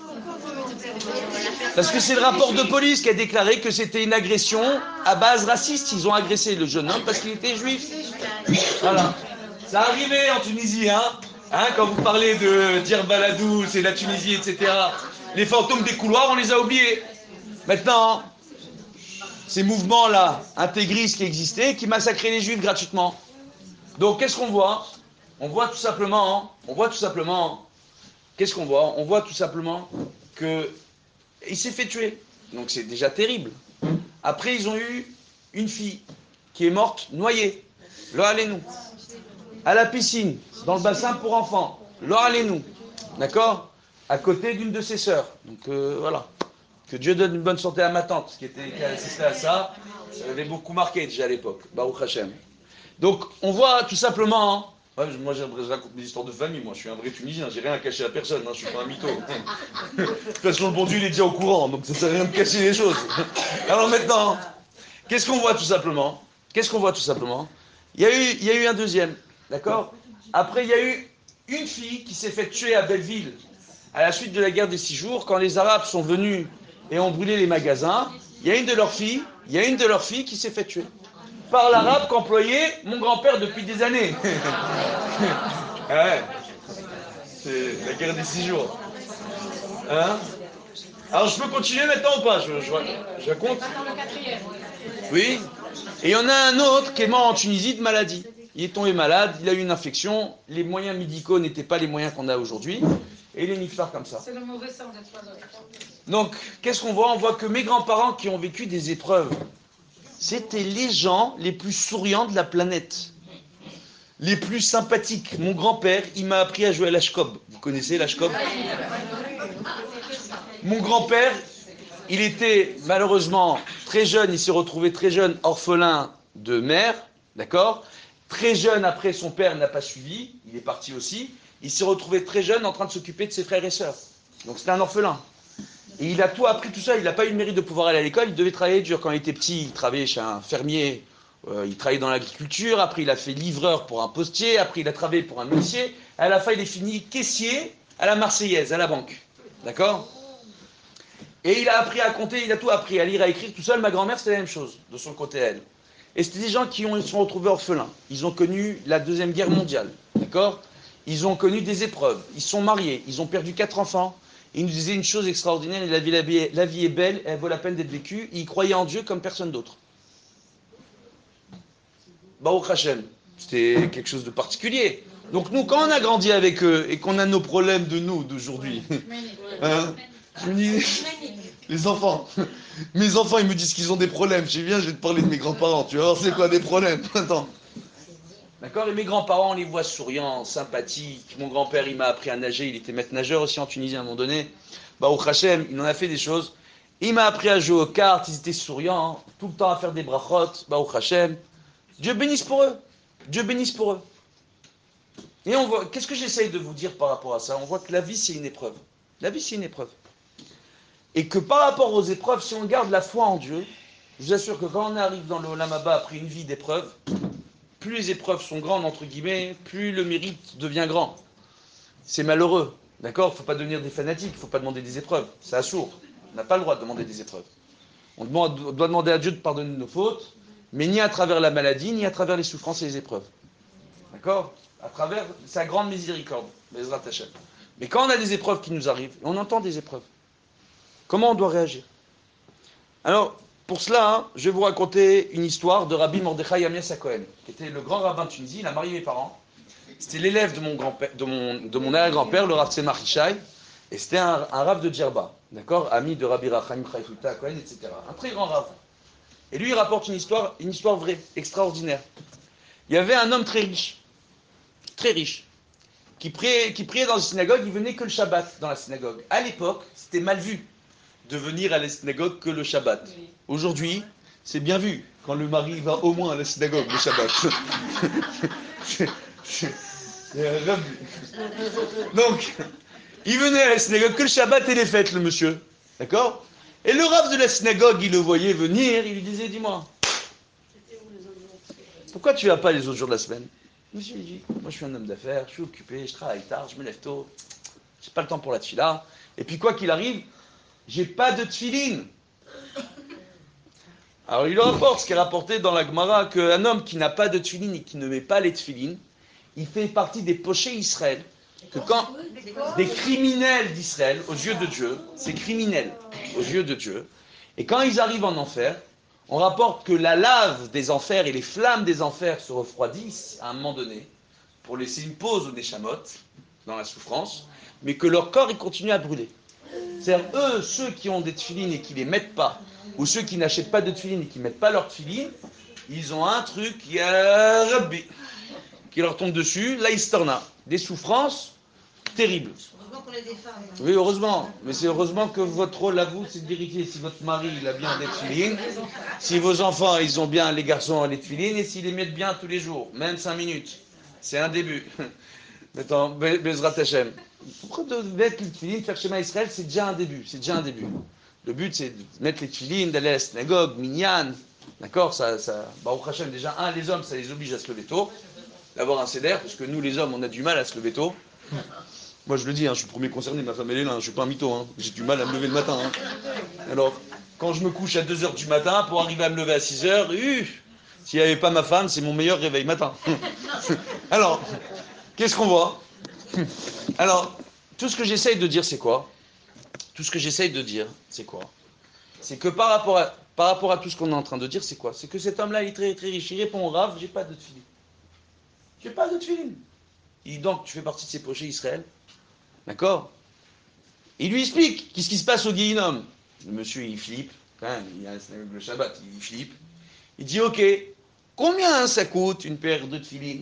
parce que c'est le rapport de police qui a déclaré que c'était une agression à base raciste. Ils ont agressé le jeune homme parce qu'il était juif. Voilà. Ça arrivait en Tunisie, hein, hein quand vous parlez de Dir Baladou, c'est la Tunisie, et cetera. Les fantômes des couloirs, on les a oubliés. Maintenant, ces mouvements-là, intégristes qui existaient, qui massacraient les juifs gratuitement. Donc, qu'est-ce qu'on voit? On voit tout simplement, on voit tout simplement, qu'est-ce qu'on voit? On voit tout simplement que il s'est fait tuer. Donc c'est déjà terrible. Après, ils ont eu une fille qui est morte noyée. Lo allez-nous. À la piscine, dans le bassin pour enfants. Lo allez-nous. D'accord? À côté d'une de ses sœurs. Donc euh, voilà. Que Dieu donne une bonne santé à ma tante, qui, était, qui a assisté à ça. Ça avait beaucoup marqué déjà à l'époque. Baruch Hashem. Donc on voit tout simplement... Ouais, moi, je raconte mes histoires de famille. Moi, je suis un vrai Tunisien. J'ai rien à cacher à personne. Hein, je suis pas un mytho. De toute façon, le bon Dieu, il est déjà au courant. Donc, ça ne sert à rien de cacher les choses. Alors maintenant, qu'est-ce qu'on voit tout simplement? Qu'est-ce qu'on voit tout simplement? Il y a eu, il y a eu un deuxième. D'accord? Après, il y a eu une fille qui s'est fait tuer à Belleville à la suite de la guerre des six jours. Quand les Arabes sont venus et ont brûlé les magasins, il y a une de leurs filles, il y a une de leurs filles qui s'est fait tuer. Par l'arabe qu'employait mon grand-père depuis des années. Ouais. C'est la guerre des six jours. Hein? Alors je peux continuer maintenant ou pas? Je, je, je raconte. Oui. Et il y en a un autre qui est mort en Tunisie de maladie. Il est tombé malade, il a eu une infection, les moyens médicaux n'étaient pas les moyens qu'on a aujourd'hui, et il est niftar comme ça. C'est le mauvais sang d'être pas. Donc, qu'est-ce qu'on voit? On voit que mes grands-parents qui ont vécu des épreuves, c'était les gens les plus souriants de la planète. Les plus sympathiques. Mon grand-père, il m'a appris à jouer à l'ashkob. Vous connaissez l'ashkob? Mon grand-père, il était malheureusement très jeune, il s'est retrouvé très jeune, orphelin de mère, d'accord? Très jeune après, son père n'a pas suivi, il est parti aussi. Il s'est retrouvé très jeune en train de s'occuper de ses frères et sœurs. Donc c'était un orphelin. Et il a tout appris tout ça, il n'a pas eu le mérite de pouvoir aller à l'école, il devait travailler dur. Quand il était petit, il travaillait chez un fermier, euh, il travaillait dans l'agriculture, après il a fait livreur pour un postier, après il a travaillé pour un huissier, à la fin il est fini caissier à la Marseillaise, à la banque. D'accord? Et il a appris à compter, il a tout appris, à lire, à écrire tout seul. Ma grand-mère, c'était la même chose, de son côté elle. Et c'était des gens qui ont, ils se sont retrouvés orphelins. Ils ont connu la Deuxième Guerre mondiale, d'accord? Ils ont connu des épreuves, ils se sont mariés, ils ont perdu quatre enfants. Il nous disait une chose extraordinaire, la vie, la vie, la vie est belle, elle vaut la peine d'être vécue. Il croyait en Dieu comme personne d'autre. Baruch Hashem, c'était quelque chose de particulier. Donc nous, quand on a grandi avec eux et qu'on a nos problèmes de nous d'aujourd'hui, hein, je me dis, les enfants, mes enfants, ils me disent qu'ils ont des problèmes. Je dis, viens, je vais te parler de mes grands-parents. Tu vas voir, c'est quoi des problèmes? Attends. D'accord? Et mes grands-parents, on les voit souriants, sympathiques. Mon grand-père, il m'a appris à nager. Il était maître nageur aussi en Tunisie à un moment donné. Baruch Hashem, il en a fait des choses. Il m'a appris à jouer aux cartes. Ils étaient souriants, tout le temps à faire des brachot. Baruch Hashem. Dieu bénisse pour eux. Dieu bénisse pour eux. Et on voit, qu'est-ce que j'essaye de vous dire par rapport à ça? On voit que la vie, c'est une épreuve. La vie, c'est une épreuve. Et que par rapport aux épreuves, si on garde la foi en Dieu, je vous assure que quand on arrive dans le Olam Haba après une vie d'épreuves, plus les épreuves sont grandes, entre guillemets, plus le mérite devient grand. C'est malheureux, d'accord? Il ne faut pas devenir des fanatiques, il ne faut pas demander des épreuves. C'est assourd. On n'a pas le droit de demander des épreuves. On demande, doit demander à Dieu de pardonner nos fautes, mais ni à travers la maladie, ni à travers les souffrances et les épreuves. D'accord? À travers sa grande miséricorde, Bezrat Hashem. Mais quand on a des épreuves qui nous arrivent, on entend des épreuves, comment on doit réagir? Alors, pour cela, hein, je vais vous raconter une histoire de Rabbi Mordechai Amias Cohen, qui était le grand rabbin de Tunisie. Il a marié mes parents. C'était l'élève de mon grand-père, de mon, de mon arrière-grand-père, le Rav Tzemach Ishai, et c'était un, un Rav de Djerba, d'accord, ami de Rabbi Racham Chayfuta Cohen, et cetera. Un très grand Rav. Et lui, il rapporte une histoire, une histoire vraie, extraordinaire. Il y avait un homme très riche, très riche, qui priait, qui priait dans la synagogue. Il venait que le Shabbat dans la synagogue. À l'époque, c'était mal vu de venir à la synagogue que le Shabbat. Aujourd'hui, c'est bien vu quand le mari va au moins à la synagogue le Shabbat. c'est, c'est, c'est un rêve. Donc, il venait à la synagogue que le Shabbat et les fêtes, le monsieur. D'accord? Et le rav de la synagogue, il le voyait venir, il lui disait, dis-moi, pourquoi tu ne vas pas les autres jours de la semaine? Monsieur, il dit, moi je suis un homme d'affaires, je suis occupé, je travaille tard, je me lève tôt, j'ai pas le temps pour la tefila. Et puis quoi qu'il arrive, j'ai pas de tefilin. Alors il rapporte ce qui est rapporté dans la Gemara, qu'un homme qui n'a pas de tefilin et qui ne met pas les tefilin, il fait partie des pochés Israël, que quand des criminels d'Israël, aux yeux de Dieu, c'est criminel aux yeux de Dieu, et quand ils arrivent en enfer, on rapporte que la lave des enfers et les flammes des enfers se refroidissent à un moment donné, pour laisser une pause aux Neshamot, dans la souffrance, mais que leur corps il continue à brûler. C'est-à-dire, eux, ceux qui ont des tefilines et qui ne les mettent pas, ou ceux qui n'achètent pas de tefilines et qui ne mettent pas leurs tefilines, ils ont un truc qui, a... qui leur tombe dessus, la historna, des souffrances terribles. Heureusement qu'on est des femmes. Oui, heureusement. Mais c'est heureusement que votre rôle à vous, c'est de vérifier si votre mari il a bien des tefilines, si vos enfants ils ont bien, les garçons les tefilines, et s'ils les mettent bien tous les jours, même cinq minutes. C'est un début. Attends, Bezrat Hashem. Pourquoi de mettre les tefilines, faire Shema Israël, c'est déjà un début. C'est déjà un début. Le but, c'est de mettre les tefilines, d'aller à la synagogue, minyan. D'accord, ça, ça, Baruch Hashem, déjà, un, les hommes, ça les oblige à se lever tôt, d'avoir un seder, parce que nous, les hommes, on a du mal à se lever tôt. Moi, je le dis, hein, je suis le premier concerné, ma femme, elle est là, hein, je suis pas un mytho, hein, j'ai du mal à me lever le matin. Hein. Alors, quand je me couche à deux heures du matin, pour arriver à me lever à six heures, uh, s'il n'y avait pas ma femme, c'est mon meilleur réveil matin. Alors, qu'est-ce qu'on voit? Alors, tout ce que j'essaye de dire, c'est quoi? Tout ce que j'essaye de dire, c'est quoi? C'est que par rapport à, par rapport à tout ce qu'on est en train de dire, c'est quoi? C'est que cet homme-là, il est très, très riche. Il répond au Rav, j'ai pas de tefilin. J'ai pas de tefilin. Il dit donc, tu fais partie de ces pochés Israël. D'accord? Il lui explique qu'est-ce qui se passe au Guéhinom. Le monsieur, il flippe. Hein, il y a le Shabbat, il flippe. Il dit, ok, combien ça coûte une paire de tefilin?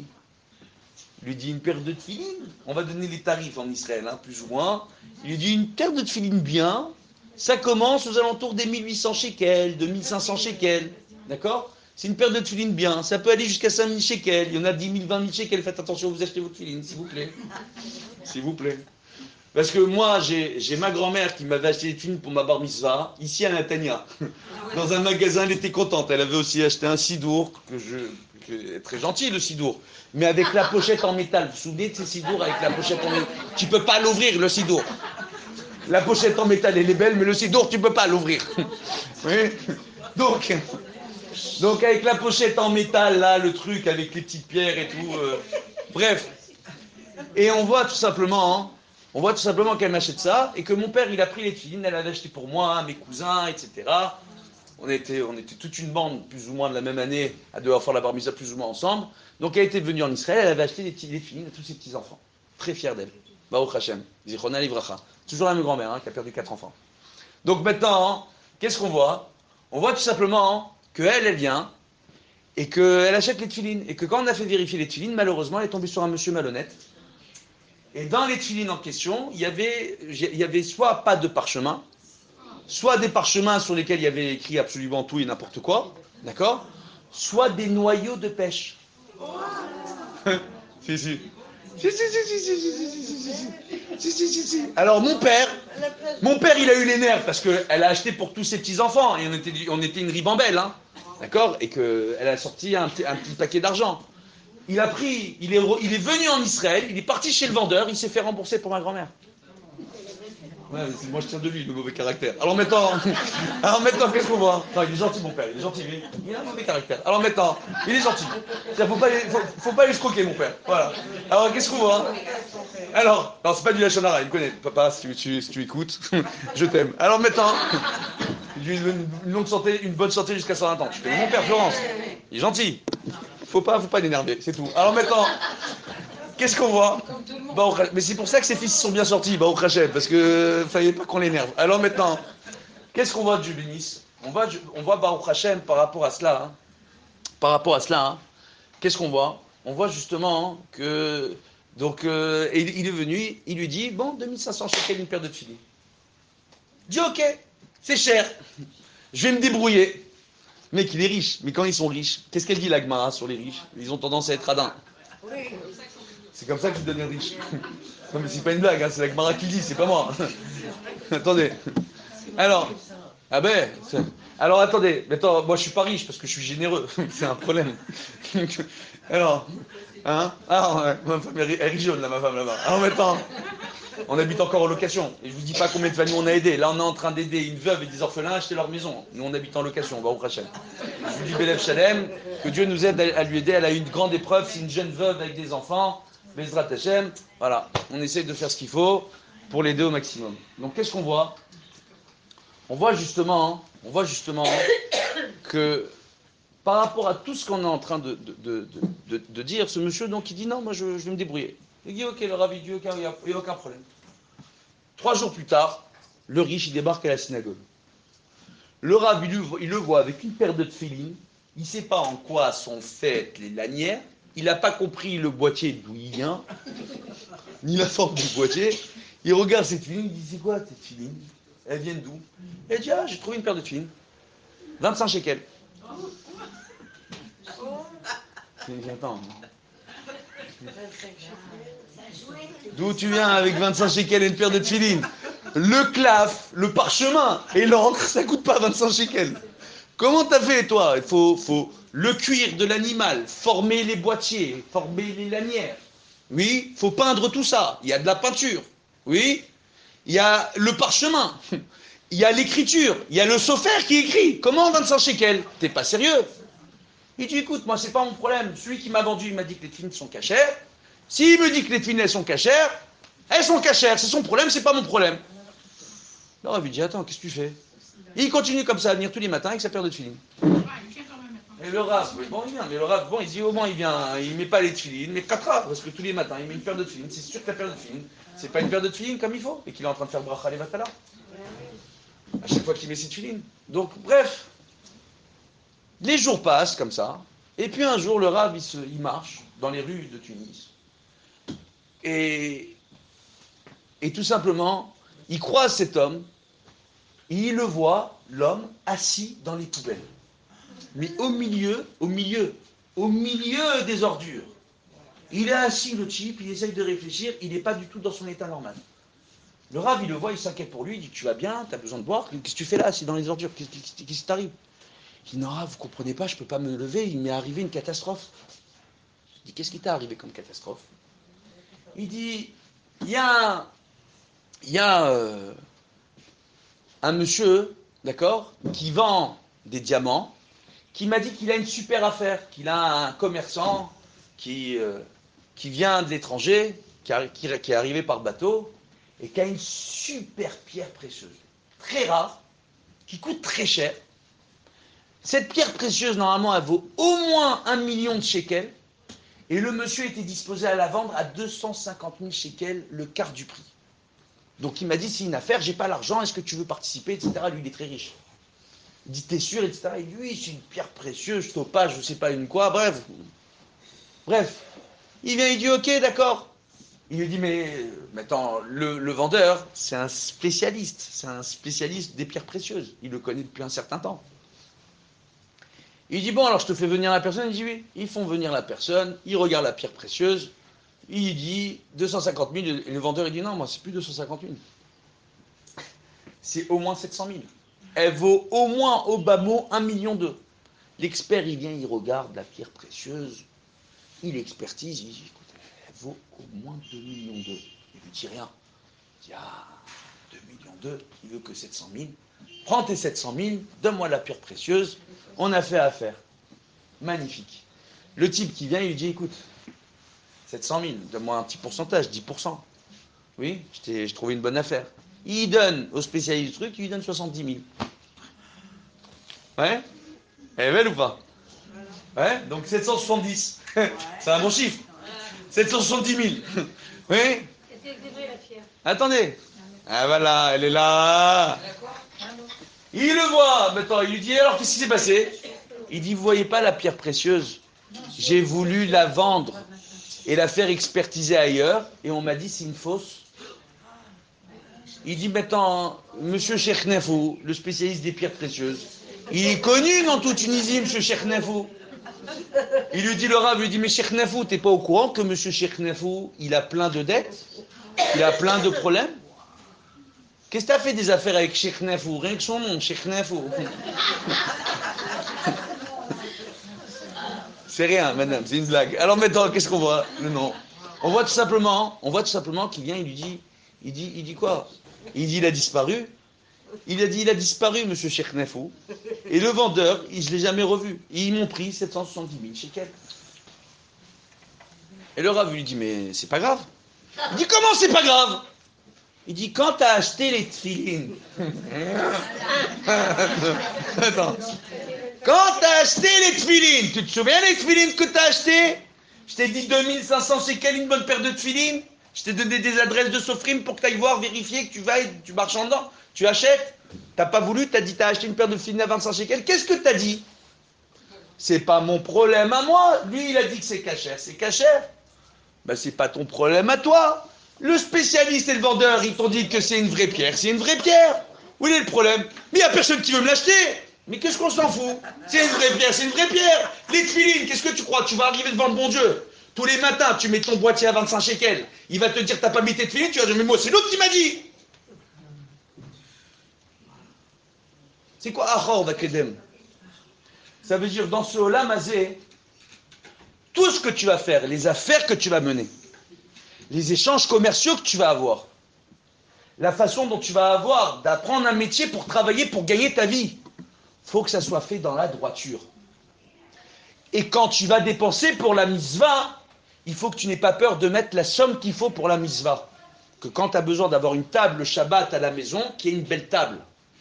Il lui dit, une paire de tefilin? On va donner les tarifs en Israël, hein, plus ou moins. Il lui dit, une paire de tefilin bien, ça commence aux alentours des mille huit cents shekels, de mille cinq cents shekels. D'accord? C'est une paire de tefilin bien. Ça peut aller jusqu'à cinq mille shekels. Il y en a dix mille, vingt mille shekels. Faites attention, vous achetez vos tefilin, s'il vous plaît. S'il vous plaît. Parce que moi, j'ai, j'ai ma grand-mère qui m'avait acheté des films pour ma bar mitzvah, ici à Natania. Dans un magasin, elle était contente. Elle avait aussi acheté un sidour, que je, que, très gentil le sidour, mais avec la pochette en métal. Vous vous souvenez de ces sidours avec la pochette en métal? Tu peux pas l'ouvrir, le sidour. La pochette en métal, elle est belle, mais le sidour, tu peux pas l'ouvrir. Oui. Donc, donc avec la pochette en métal, là, le truc avec les petites pierres et tout. Euh, bref. Et on voit tout simplement... Hein, On voit tout simplement qu'elle m'achète ça, et que mon père, il a pris les tefilines, elle avait acheté pour moi, mes cousins, et cetera. On était, on était toute une bande, plus ou moins de la même année, à devoir faire la bar mitzvah plus ou moins ensemble. Donc elle était venue en Israël, elle avait acheté des tefilines à tous ses petits-enfants. Très fière d'elle. Baruch Hashem. Zichronah livracha. Toujours la même grand-mère, hein, qui a perdu quatre enfants. Donc maintenant, hein, qu'est-ce qu'on voit? On voit tout simplement hein, qu'elle, elle vient, et qu'elle achète les tefilines. Et que quand on a fait vérifier les tefilines, malheureusement, elle est tombée sur un monsieur malhonnête. Et dans les tefilines en question, il y avait, il y avait soit pas de parchemin, soit des parchemins sur lesquels il y avait écrit absolument tout et n'importe quoi, d'accord? Soit des noyaux de pêche. Si, si. Si, si, si, si, si, si, si, si, si, si, si, si, si. Alors mon père, mon père, il a eu les nerfs parce qu'elle a acheté pour tous ses petits-enfants et on était, on était une ribambelle, hein, d'accord? Et qu'elle a sorti un, un petit paquet d'argent. Il a pris, il est, il est venu en Israël, il est parti chez le vendeur, il s'est fait rembourser pour ma grand-mère. Ouais, moi je tiens de lui, le mauvais caractère. Alors maintenant, alors maintenant qu'est-ce qu'on voit? Non, il est gentil mon père, il est gentil, mais il a un mauvais caractère. Alors maintenant, il est gentil. Il faut pas, faut, faut pas l'escroquer mon père. Voilà. Alors qu'est-ce qu'on voit? Alors, non, c'est pas du lachonara, il me connaît. Papa, si tu, tu, si tu écoutes, je t'aime. Alors maintenant, lui une, une longue santé, une bonne santé jusqu'à cent vingt ans. Tu connais mon père Florence, il est gentil. Faut pas, faut pas l'énerver, c'est tout. Alors maintenant, qu'est-ce qu'on voit? Bah, mais c'est pour ça que ses fils sont bien sortis, bah, au crachet, parce que fallait pas qu'on l'énerve. Alors maintenant, qu'est-ce qu'on voit de Jubinis? On voit, on voit Baruch Hashem par rapport à cela. Hein. Par rapport à cela, hein. Qu'est-ce qu'on voit? On voit justement hein, que donc euh, il, il est venu, il lui dit bon deux mille cinq cents shekels une paire de filets. Dit ok, c'est cher, je vais me débrouiller. Le mec, il est riche, mais quand ils sont riches, qu'est-ce qu'elle dit la Gemara sur les riches? Ils ont tendance à être radins. C'est comme ça que tu deviens riche. Non mais c'est pas une blague, hein, c'est la Gemara qui le dit, c'est pas moi. Attendez. Alors, ah ben, alors attendez, attends, moi je suis pas riche parce que je suis généreux, c'est un problème. Alors, hein, ah ouais, ma femme elle est jaune là, ma femme là-bas. Alors maintenant, on habite encore en location. Et je vous dis pas combien de familles on a aidé. Là, on est en train d'aider une veuve et des orphelins à acheter leur maison. Nous, on habite en location, on va au Rachem. Je vous dis Bélève Shalem, que Dieu nous aide à lui aider. Elle a eu une grande épreuve, c'est une jeune veuve avec des enfants. Bezrat Hashem. Voilà, on essaye de faire ce qu'il faut pour l'aider au maximum. Donc, qu'est-ce qu'on voit? On voit justement, on voit justement que par rapport à tout ce qu'on est en train de, de, de, de, de dire, ce monsieur, donc, il dit non, moi, je, je vais me débrouiller. Il dit ok, le Rav, il dit ok, il n'y a, a aucun problème. Trois jours plus tard, le riche, il débarque à la synagogue. Le Rav, il, il le voit avec une paire de tefilines. Il ne sait pas en quoi sont faites les lanières. Il n'a pas compris le boîtier d'où il vient, ni la forme du boîtier. Il regarde cette tefilines, il dit c'est quoi cette tefilines? Elles viennent d'où? Il dit ah, j'ai trouvé une paire de tefilines. vingt-cinq shekels. J'entends. D'où tu viens avec vingt-cinq shekels et une paire de tefilines? Le claf, le parchemin et l'encre, ça coûte pas vingt-cinq shekels. Comment t'as fait, toi? Il faut, faut le cuir de l'animal, former les boîtiers, former les lanières. Oui, faut peindre tout ça. Il y a de la peinture. Oui, il y a le parchemin. Il y a l'écriture. Il y a le sophère qui écrit. Comment vingt-cinq shekels? T'es pas sérieux? Il dit, écoute, moi, c'est pas mon problème. Celui qui m'a vendu, il m'a dit que les tefilines sont cachères. S'il me dit que les tefilines, elles sont cachères, elles sont cachères. C'est son problème, c'est pas mon problème. Alors, il lui dit, attends, qu'est-ce que tu fais? Et il continue comme ça à venir tous les matins avec sa paire de tefilines. Et le Rav, bon, il vient, mais le Rav, bon, il dit, au moins, il vient, il met pas les tefilines, mais quatre Rav, parce que tous les matins, il met une paire de tefilines. C'est sûr que la paire de tefilines, c'est pas une paire de tefilines comme il faut, et qu'il est en train de faire bracha levatala. À chaque fois qu'il met ses tefilines. Donc, bref. Les jours passent comme ça, et puis un jour, le Rav, il, se, il marche dans les rues de Tunis, et, et tout simplement, il croise cet homme, et il le voit, l'homme, assis dans les poubelles. Mais au milieu, au milieu, au milieu des ordures. Il est assis, le type, il essaye de réfléchir, il n'est pas du tout dans son état normal. Le Rav, il le voit, il s'inquiète pour lui, il dit, tu vas bien, tu as besoin de boire, qu'est-ce que tu fais là, c'est dans les ordures, qu'est-ce qui t'arrive? Il dit, non, Rav, vous comprenez pas, je peux pas me lever, il m'est arrivé une catastrophe. Il dit, qu'est-ce qui t'est arrivé comme catastrophe? Il dit, il y a, il y a euh, un monsieur, d'accord, qui vend des diamants, qui m'a dit qu'il a une super affaire, qu'il a un commerçant qui, euh, qui vient de l'étranger, qui, qui, qui est arrivé par bateau, et qui a une super pierre précieuse, très rare, qui coûte très cher. Cette pierre précieuse, normalement, elle vaut au moins un million de shekels, et le monsieur était disposé à la vendre à deux cent cinquante mille shekels, le quart du prix. Donc il m'a dit, c'est une affaire, j'ai pas l'argent, est-ce que tu veux participer, et cetera. Lui, il est très riche. Il dit, t'es sûr, et cetera. Il dit, oui, c'est une pierre précieuse, topage, je sais pas une quoi, bref. Bref. Il vient, il dit, ok, d'accord. Il lui dit, mais maintenant, le, le vendeur, c'est un spécialiste, c'est un spécialiste des pierres précieuses. Il le connaît depuis un certain temps. Il dit, bon, alors je te fais venir la personne. Il dit, oui. Ils font venir la personne, ils regardent la pierre précieuse. Il dit deux cent cinquante mille, et le vendeur, il dit, non, moi, c'est plus deux cent cinquante mille. C'est au moins sept cent mille. Elle vaut au moins, au bas mot, un million deux. L'expert, il vient, il regarde la pierre précieuse, il expertise, il dit, écoute, elle vaut au moins deux millions deux. Il lui dit rien. Il dit, ah, deux millions deux, il veut que sept cent mille. Prends tes sept cent mille, donne-moi la pierre précieuse, on a fait affaire. Magnifique. Le type qui vient, il lui dit, écoute, sept cent mille, donne-moi un petit pourcentage, dix pour cent. Oui, j'ai trouvé une bonne affaire. Il donne au spécialiste du truc, il lui donne soixante-dix mille. Ouais? Elle est belle ou pas? Ouais? Donc sept cent soixante-dix. C'est un bon chiffre. sept cent soixante-dix mille. Oui? Attendez. Ah voilà, elle est là. Il le voit. Maintenant, il lui dit, alors qu'est-ce qui s'est passé? Il dit, vous voyez pas la pierre précieuse? J'ai voulu la vendre et la faire expertiser ailleurs, et on m'a dit c'est une fausse. Il dit maintenant, monsieur Cheikh Nafou, le spécialiste des pierres précieuses, il est connu dans toute Tunisie, monsieur Cheikh Nafou. Il lui dit, le Rav lui dit, mais Cheikh Nafou, t'es pas au courant que monsieur Cheikh Nafou, il a plein de dettes, il a plein de problèmes? Qu'est-ce que t'as fait des affaires avec Cheikh Nafou? Rien que son nom, Cheikh Nafou. C'est rien, madame, c'est une blague. Alors maintenant, qu'est-ce qu'on voit? Non, non. On voit tout simplement, on voit tout simplement qu'il vient, il lui dit, il dit, il dit quoi? Il dit, il a disparu. Il a dit, il a disparu, monsieur Cheikh Nafou. Et le vendeur, il, je l'ai jamais revu. Et ils m'ont pris sept cent soixante-dix mille shekels. Et le Rav lui dit, mais c'est pas grave. Il dit, comment c'est pas grave? Il dit, quand t'as acheté les tefilines. Attends. Quand t'as acheté les tefilines, tu te souviens les tefilines que t'as acheté? Je t'ai dit deux mille cinq cents shekels, une bonne paire de tefilines. Je t'ai donné des adresses de Sofrim pour que tu ailles voir, vérifier que tu vas, tu marches en dedans. Tu achètes. T'as pas voulu, t'as dit t'as acheté une paire de tefilines à vingt-cinq shekels. Qu'est-ce que t'as dit? C'est pas mon problème à moi. Lui, il a dit que c'est cachère. C'est cachère. Ben, c'est pas ton problème à toi. Le spécialiste et le vendeur, ils t'ont dit que c'est une vraie pierre. C'est une vraie pierre. Où est le problème? Mais il n'y a personne qui veut me l'acheter. Mais qu'est-ce qu'on s'en fout? C'est une vraie pierre, c'est une vraie pierre. Les tefilines, qu'est-ce que tu crois? Tu vas arriver devant le bon Dieu. Tous les matins, tu mets ton boîtier à vingt-cinq shekels. Il va te dire, t'as pas mis tes tefilines, tu vas dire, mais moi, c'est l'autre qui m'a dit. C'est quoi Achor Vakedem? Ça veut dire, dans ce Olam Hazé, tout ce que tu vas faire, les affaires que tu vas mener, les échanges commerciaux que tu vas avoir, la façon dont tu vas avoir d'apprendre un métier pour travailler, pour gagner ta vie, faut que ça soit fait dans la droiture. Et quand tu vas dépenser pour la mitzvah, il faut que tu n'aies pas peur de mettre la somme qu'il faut pour la mitzvah. Que quand tu as besoin d'avoir une table Shabbat à la maison, qu'il y ait une belle table.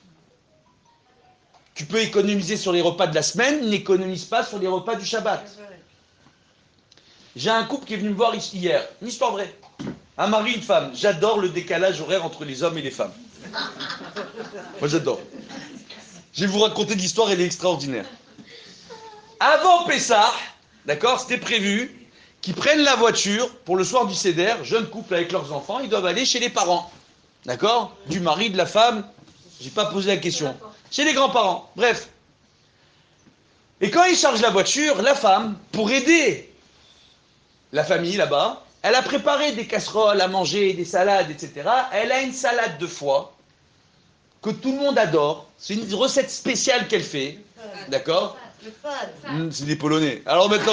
Tu peux économiser sur les repas de la semaine, n'économise pas sur les repas du Shabbat. J'ai un couple qui est venu me voir ici hier, une histoire vraie. Un mari, une femme. J'adore le décalage horaire entre les hommes et les femmes. Moi j'adore. Je vais vous raconter l'histoire, elle est extraordinaire. Avant Pessah, d'accord, c'était prévu qu'ils prennent la voiture pour le soir du Seder, jeune couple avec leurs enfants, ils doivent aller chez les parents, d'accord, du mari, de la femme, j'ai pas posé la question, chez les grands-parents, bref. Et quand ils chargent la voiture, la femme, pour aider la famille là-bas, Elle a préparé des casseroles à manger, des salades, et cetera. Elle a une salade de foie que tout le monde adore. C'est une recette spéciale qu'elle fait. D'accord? Mmh, c'est des Polonais. Alors maintenant,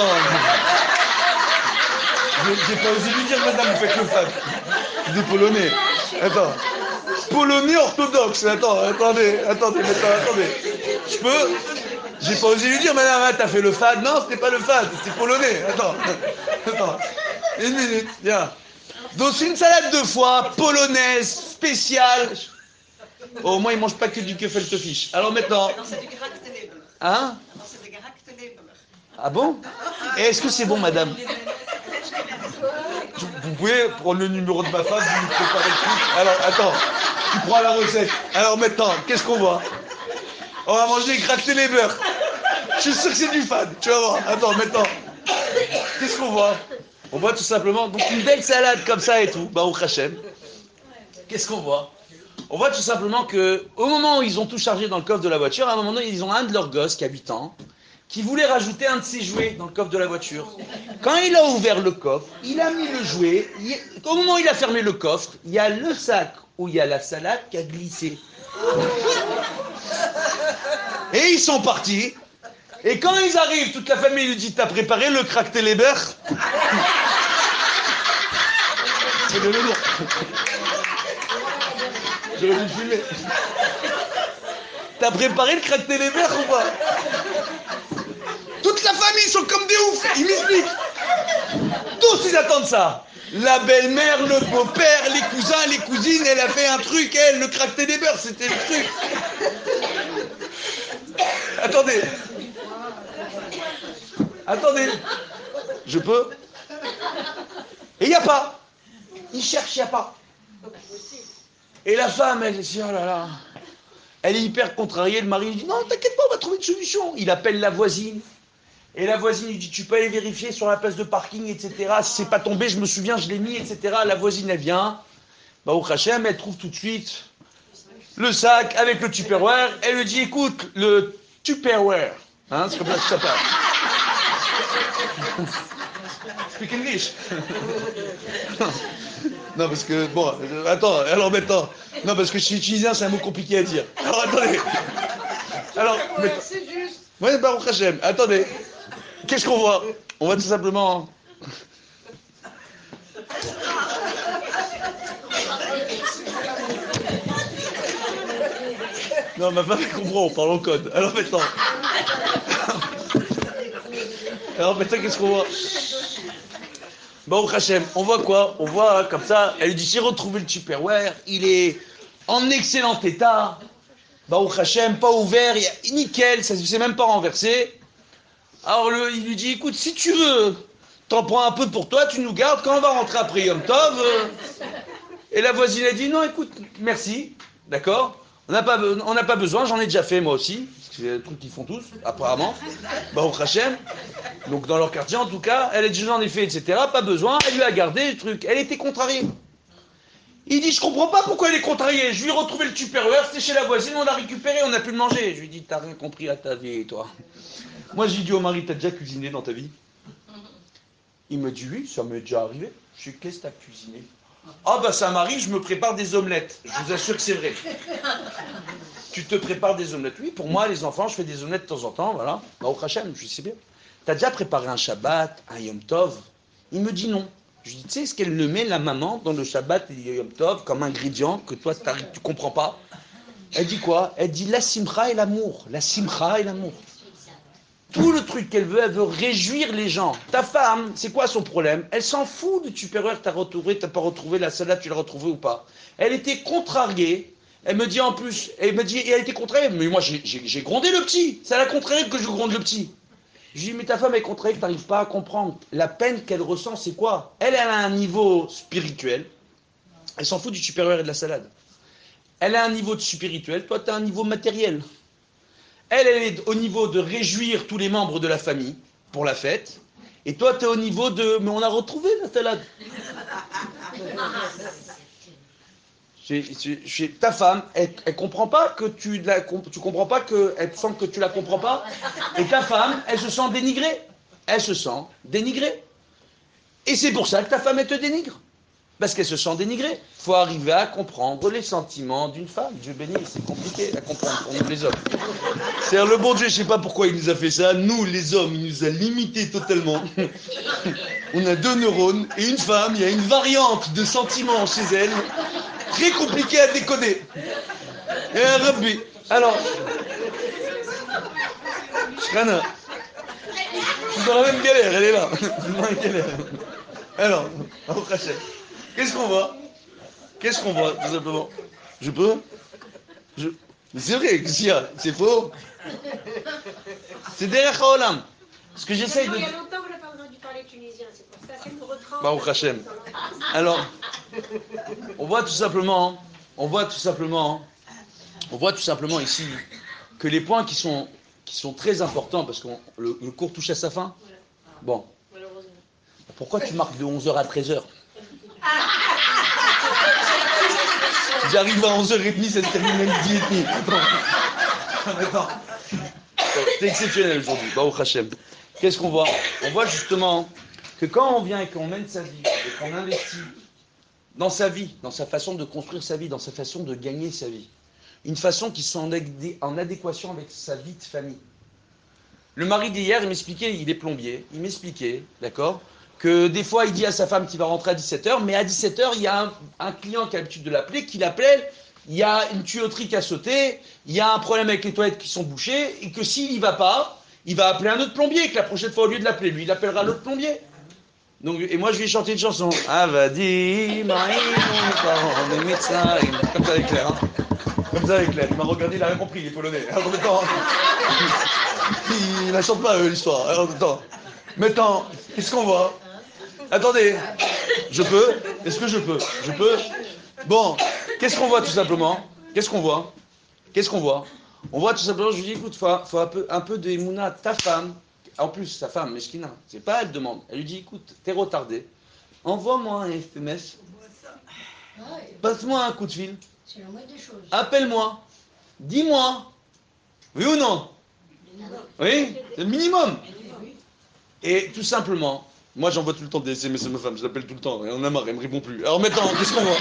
j'ai pas osé lui dire, madame, vous faites le fat. C'est des Polonais. Attends. Polonais orthodoxe. Attends, attendez, attendez, maintenant, attendez. Je peux? J'ai pas osé lui dire, madame, hein, t'as fait le fad. Non, c'était pas le fad, c'était polonais. Attends, attends. Une minute, viens. Donc c'est une salade de foie polonaise, spéciale. Oh, au moins, ils mangent pas que du gefilte fish. Alors maintenant. Hein? Ah bon? Et est-ce que c'est bon, madame? Vous pouvez prendre le numéro de ma femme, vous me préparez le truc. Alors, attends, tu prends la recette. Alors maintenant, qu'est-ce qu'on voit? On va manger gratter les beurres. Je suis sûr que c'est du fad. Tu vas voir. Attends, maintenant, qu'est-ce qu'on voit? On voit tout simplement donc une belle salade comme ça et tout. Bah, au Hachem. Qu'est-ce qu'on voit? On voit tout simplement que au moment où ils ont tout chargé dans le coffre de la voiture, à un moment donné, ils ont un de leurs gosses qui a huit ans, qui voulait rajouter un de ses jouets dans le coffre de la voiture. Quand il a ouvert le coffre, il a mis le jouet. Il... Au moment où il a fermé le coffre, il y a le sac où il y a la salade qui a glissé. Et ils sont partis. Et quand ils arrivent, toute la famille lui dit, t'as préparé le craqueté les beurres? C'est le nom. J'aurais dû filmer. T'as préparé le craqueté les beurres ou pas? Toute la famille sont comme des oufs. Ils m'expliquent. Tous ils attendent ça. La belle-mère, le beau-père, les cousins, les cousines, elle a fait un truc, elle, le craqueté des beurres, c'était le truc. Attendez. Attendez. Je peux? Et il n'y a pas. Il cherche, il n'y a pas. Et la femme, elle dit, oh là là. Elle est hyper contrariée. Le mari lui dit, non, t'inquiète pas, on va trouver une solution. Il appelle la voisine. Et la voisine lui dit, tu peux aller vérifier sur la place de parking, et cetera. Si c'est pas tombé, je me souviens, je l'ai mis, et cetera. La voisine, elle vient. Bah, au Hachem, elle trouve tout de suite le sac avec le Tupperware. Elle lui dit, écoute, le Tupperware. Hein, c'est comme ça que ça parle. Speak English. Non, parce que, bon, attends, alors maintenant. Non, parce que chez les Tunisiens, c'est un mot compliqué à dire. Alors, attendez. Alors, ouais, c'est juste. Ouais, Baruch Hashem, attendez. Qu'est-ce qu'on voit? On voit tout simplement... Non, ma femme, elle comprend, on parle en code. Alors maintenant... Alors maintenant, qu'est-ce qu'on voit? Baruch Hashem, on voit quoi? On voit hein, comme ça, elle lui dit, j'ai retrouvé le Tupperware, il est en excellent état. Baruch Hashem, pas ouvert, il y a, nickel, ça ne s'est même pas renversé. Alors le, il lui dit, écoute, si tu veux, t'en prends un peu pour toi, tu nous gardes, quand on va rentrer après Yom Tov. Euh... Et la voisine a dit, non, écoute, merci, d'accord, on n'a pas, on n'a pas besoin, j'en ai déjà fait moi aussi, c'est un truc qu'ils font tous, apparemment. Baruch Hashem. Donc dans leur quartier, en tout cas, elle a dit, j'en ai fait, et cetera, pas besoin, elle lui a gardé le truc, elle était contrariée. Il dit, je comprends pas pourquoi elle est contrariée. Je lui ai retrouvé le Tupperware, c'était chez la voisine, on l'a récupéré, on a pu le manger. Je lui ai dit, t'as rien compris à ta vie, toi. Moi, j'ai dit au mari, t'as déjà cuisiné dans ta vie? Il me dit, oui, ça m'est déjà arrivé. Je lui ai dit, qu'est-ce que t'as cuisiné? Ah, bah ça m'arrive, je me prépare des omelettes. Je vous assure que c'est vrai. Tu te prépares des omelettes? Oui, pour moi, les enfants, je fais des omelettes de temps en temps, voilà. Bah, au Hachem, je lui dis, c'est bien. T'as déjà préparé un Shabbat, un Yom Tov? Il me dit non. Je lui dis, tu sais ce qu'elle le met, la maman, dans le Shabbat et le Yom Tov, comme ingrédient que toi, tu comprends pas? Elle dit quoi? Elle dit la simcha et l'amour. La simcha et l'amour. Tout le truc qu'elle veut, elle veut réjouir les gens. Ta femme, c'est quoi son problème? Elle s'en fout du Tupperware que t'as retrouvé, t'as pas retrouvé la salade, tu l'as retrouvée ou pas. Elle était contrariée. Elle me dit en plus, elle me dit, et elle était contrariée. Mais moi, j'ai, j'ai, j'ai grondé le petit. C'est à la contraire que je gronde le petit. Je lui dis, mais ta femme est contrariée, que tu n'arrives pas à comprendre. La peine qu'elle ressent, c'est quoi? Elle, elle a un niveau spirituel. Elle s'en fout du Tupperware et de la salade. Elle a un niveau de spirituel. Toi, tu as un niveau matériel. Elle, elle est au niveau de réjouir tous les membres de la famille pour la fête. Et toi, tu es au niveau de, mais on a retrouvé la salade. J'ai, j'ai, j'ai, ta femme, elle, elle comprend pas que tu la, tu comprends pas que, elle sent que tu la comprends pas. Et ta femme, elle se sent dénigrée. Elle se sent dénigrée. Et c'est pour ça que ta femme, elle te dénigre. Parce qu'elle se sent dénigrée. Il faut arriver à comprendre les sentiments d'une femme. Dieu béni, c'est compliqué à comprendre pour nous les hommes. C'est-à-dire le bon Dieu, je ne sais pas pourquoi il nous a fait ça. Nous, les hommes, il nous a limités totalement. On a deux neurones et une femme, il y a une variante de sentiments chez elle, très compliquée à décoder. Et un rugby. Alors, Shrana, je suis dans la même galère, elle est là. Dans la galère. Alors, qu'est-ce qu'on voit? Qu'est-ce qu'on voit, tout simplement? Je peux? Je... Mais c'est vrai, qu'est-ce qu'il y a? C'est faux? C'est derrière Haolam. Ce que j'essaye de... Il y a longtemps que je n'ai pas entendu parler tunisien, c'est pour ça, c'est nous retrempe. Baruch Hashem. Alors, on voit tout simplement, on voit tout simplement, on voit tout simplement ici que les points qui sont, qui sont très importants, parce que le, le cours touche à sa fin. Bon. Pourquoi tu marques de onze heures à treize heures? J'arrive à onze heures trente, ça se termine même midi et demi. Attends. Attends. C'est exceptionnel aujourd'hui. Baruch Hashem. Qu'est-ce qu'on voit? On voit justement que quand on vient et qu'on mène sa vie, et qu'on investit dans sa vie, dans sa façon de construire sa vie, dans sa façon de gagner sa vie, une façon qui soit en, adé- en adéquation avec sa vie de famille. Le mari d'hier, il m'expliquait, il est plombier, il m'expliquait, d'accord, que des fois il dit à sa femme qu'il va rentrer à dix-sept heures, mais à dix-sept heures, il y a un, un client qui a l'habitude de l'appeler, qui l'appelle, il y a une tuyauterie qui a sauté, il y a un problème avec les toilettes qui sont bouchées, et que s'il n'y va pas, il va appeler un autre plombier, et que la prochaine fois, au lieu de l'appeler lui, il appellera l'autre plombier. Donc, et moi, je lui ai chanté une chanson. Avadi, Maïm, mes parents, mes médecins, comme ça avec Claire. Hein. Comme ça avec Claire. Il m'a regardé, il a rien compris, il est polonais. Alors, maintenant, il la chante pas, eux, l'histoire. Alors, attends. Maintenant, qu'est-ce qu'on voit? Attendez, je peux? Est-ce que je peux? Je peux? Bon, qu'est-ce qu'on voit tout simplement? Qu'est-ce qu'on voit? Qu'est-ce qu'on voit? On voit tout simplement, je lui dis, écoute, il faut, faut un peu, un peu de Emouna, ta femme. En plus, sa femme, Meshkina, c'est pas elle demande. Elle lui dit, écoute, t'es retardé. Envoie-moi un S M S. Passe-moi un coup de fil. C'est la moindre des choses. Appelle-moi. Dis-moi. Oui ou non? Oui, c'est le minimum. Et tout simplement, moi j'envoie tout le temps des S M S à ma femme, je l'appelle tout le temps, et on a marre, elle me répond plus. Alors maintenant, qu'est-ce qu'on voit?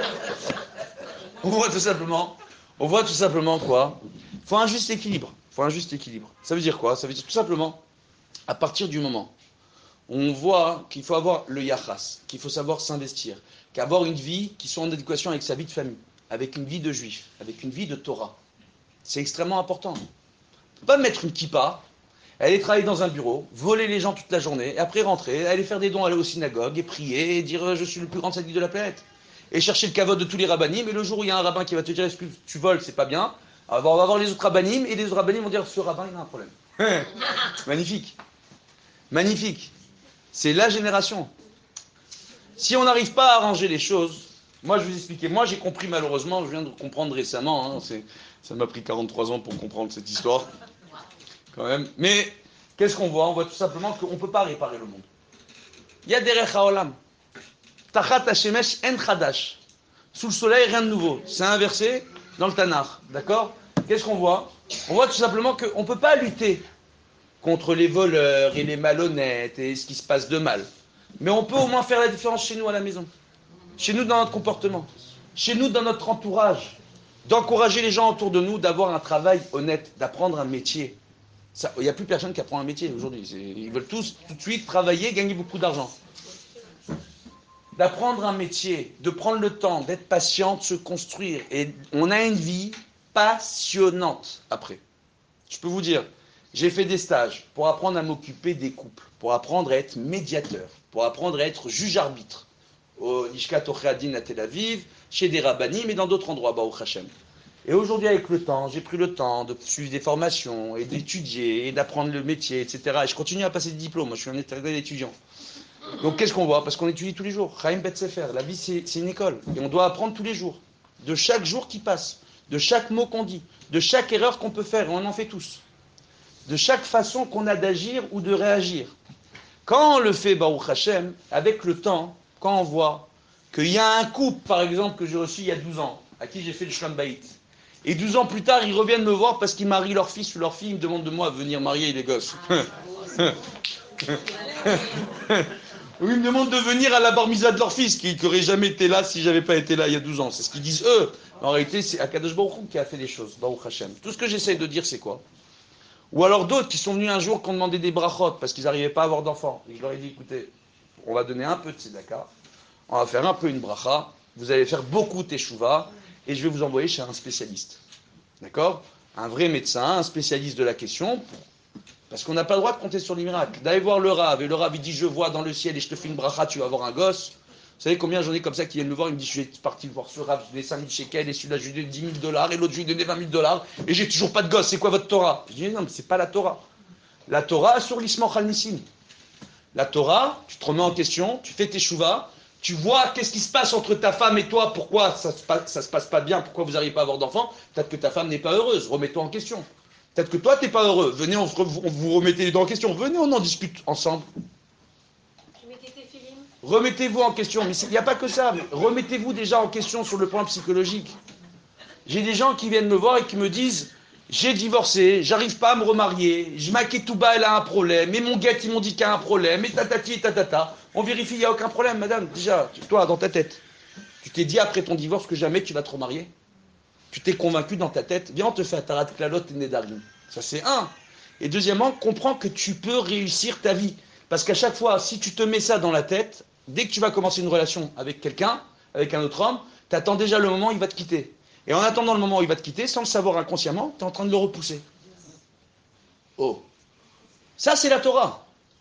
On voit tout simplement, on voit tout simplement quoi? Il faut un juste équilibre. Il faut un juste équilibre. Ça veut dire quoi? Ça veut dire tout simplement, à partir du moment où on voit qu'il faut avoir le yachas, qu'il faut savoir s'investir, qu'avoir une vie qui soit en adéquation avec sa vie de famille, avec une vie de juif, avec une vie de Torah, c'est extrêmement important. On ne peut pas mettre une kippa, aller travailler dans un bureau, voler les gens toute la journée, et après rentrer, aller faire des dons, aller aux synagogues, et prier, et dire « je suis le plus grand sadique de la planète ». Et chercher le kavod de tous les rabbinim, mais le jour où il y a un rabbin qui va te dire « est-ce que tu voles, c'est pas bien », alors on va voir les autres rabbinim, et les autres rabbinim vont dire « ce rabbin, il a un problème ». Magnifique. Magnifique. C'est la génération. Si on n'arrive pas à arranger les choses, moi je vais vous expliquer, moi j'ai compris malheureusement, je viens de comprendre récemment, hein, c'est, ça m'a pris quarante-trois ans pour comprendre cette histoire, quand même, mais qu'est-ce qu'on voit? On voit tout simplement qu'on ne peut pas réparer le monde. Il y a derech haolam. Tachat hashemesh en chadash. Sous le soleil, rien de nouveau. C'est inversé dans le Tanakh, d'accord? Qu'est-ce qu'on voit? On voit tout simplement qu'on ne peut pas lutter contre les voleurs et les malhonnêtes et ce qui se passe de mal. Mais on peut au moins faire la différence chez nous à la maison. Chez nous dans notre comportement. Chez nous dans notre entourage. D'encourager les gens autour de nous d'avoir un travail honnête, d'apprendre un métier. Il n'y a plus personne qui apprend un métier aujourd'hui. C'est, ils veulent tous tout de suite travailler, gagner beaucoup d'argent. D'apprendre un métier, de prendre le temps, d'être patient, de se construire. Et on a une vie passionnante après. Je peux vous dire, j'ai fait des stages pour apprendre à m'occuper des couples, pour apprendre à être médiateur, pour apprendre à être juge-arbitre au Lishkat Orei Hadin à Tel Aviv, chez des rabbinim et dans d'autres endroits, Baruch Hashem. Et aujourd'hui, avec le temps, j'ai pris le temps de suivre des formations et d'étudier et d'apprendre le métier, et cetera. Et je continue à passer des diplômes. Moi, je suis un éternel étudiant. Donc, qu'est-ce qu'on voit? Parce qu'on étudie tous les jours. Chaim Bet Sefer, la vie, c'est, c'est une école. Et on doit apprendre tous les jours. De chaque jour qui passe, de chaque mot qu'on dit, de chaque erreur qu'on peut faire, et on en fait tous. De chaque façon qu'on a d'agir ou de réagir. Quand on le fait, Baruch Hashem, avec le temps, quand on voit qu'il y a un couple, par exemple, que j'ai reçu il y a douze ans, à qui j'ai fait le Shlom Bayit, et douze ans plus tard, ils reviennent me voir parce qu'ils marient leur fils ou leur fille, ils me demandent de moi de venir marier les gosses. Oui, ils me demandent de venir à la bar mitzvah de leur fils, qui n'aurait jamais été là si j'avais pas été là il y a douze ans. C'est ce qu'ils disent eux. En réalité, c'est Akadosh Baruch Hu qui a fait les choses, Baruch Hashem. Tout ce que j'essaye de dire, c'est quoi? Ou alors d'autres qui sont venus un jour qui ont demandé des brachot parce qu'ils n'arrivaient pas à avoir d'enfants. Et je leur ai dit, écoutez, on va donner un peu de tzedaka, on va faire un peu une bracha, vous allez faire beaucoup teshuva, et je vais vous envoyer chez un spécialiste. D'accord? Un vrai médecin, un spécialiste de la question, parce qu'on n'a pas le droit de compter sur les miracles. D'aller voir le Rav, et le Rav il dit, je vois dans le ciel et je te fais une bracha, tu vas avoir un gosse. Vous savez combien j'en ai comme ça qui viennent me voir, ils me disent, je suis parti voir ce Rav, je lui ai cinq mille shekels, et celui-là, je lui ai donné dix mille dollars, et l'autre, je lui ai donné vingt mille dollars, et j'ai toujours pas de gosse, c'est quoi votre Torah? Je dis, non, mais c'est pas la Torah. La Torah sur l'isman chalnissim. La Torah, tu te remets en question, tu fais tes chouvas, tu vois qu'est-ce qui se passe entre ta femme et toi, pourquoi ça se passe, ça se passe pas bien, pourquoi vous n'arrivez pas à avoir d'enfants, peut-être que ta femme n'est pas heureuse, remets-toi en question. Peut-être que toi, tu n'es pas heureux, venez, on, on vous remettez les deux en question, venez, on en discute ensemble. Remettez-vous en question, mais il n'y a pas que ça, mais remettez-vous déjà en question sur le plan psychologique. J'ai des gens qui viennent me voir et qui me disent, j'ai divorcé, j'arrive pas à me remarier, je Maketouba, elle a un problème, et mon gars, ils m'ont dit qu'il y a un problème, et tatati et tatata. On vérifie, il n'y a aucun problème, madame. Déjà, toi, dans ta tête, tu t'es dit après ton divorce que jamais tu vas te remarier? Tu t'es convaincu dans ta tête? Viens, on te fait Tarat Klalot et Nedarim. Ça, c'est un. Et deuxièmement, comprends que tu peux réussir ta vie. Parce qu'à chaque fois, si tu te mets ça dans la tête, dès que tu vas commencer une relation avec quelqu'un, avec un autre homme, tu attends déjà le moment où il va te quitter. Et en attendant le moment où il va te quitter, sans le savoir inconsciemment, tu es en train de le repousser. Oh. Ça, c'est la Torah.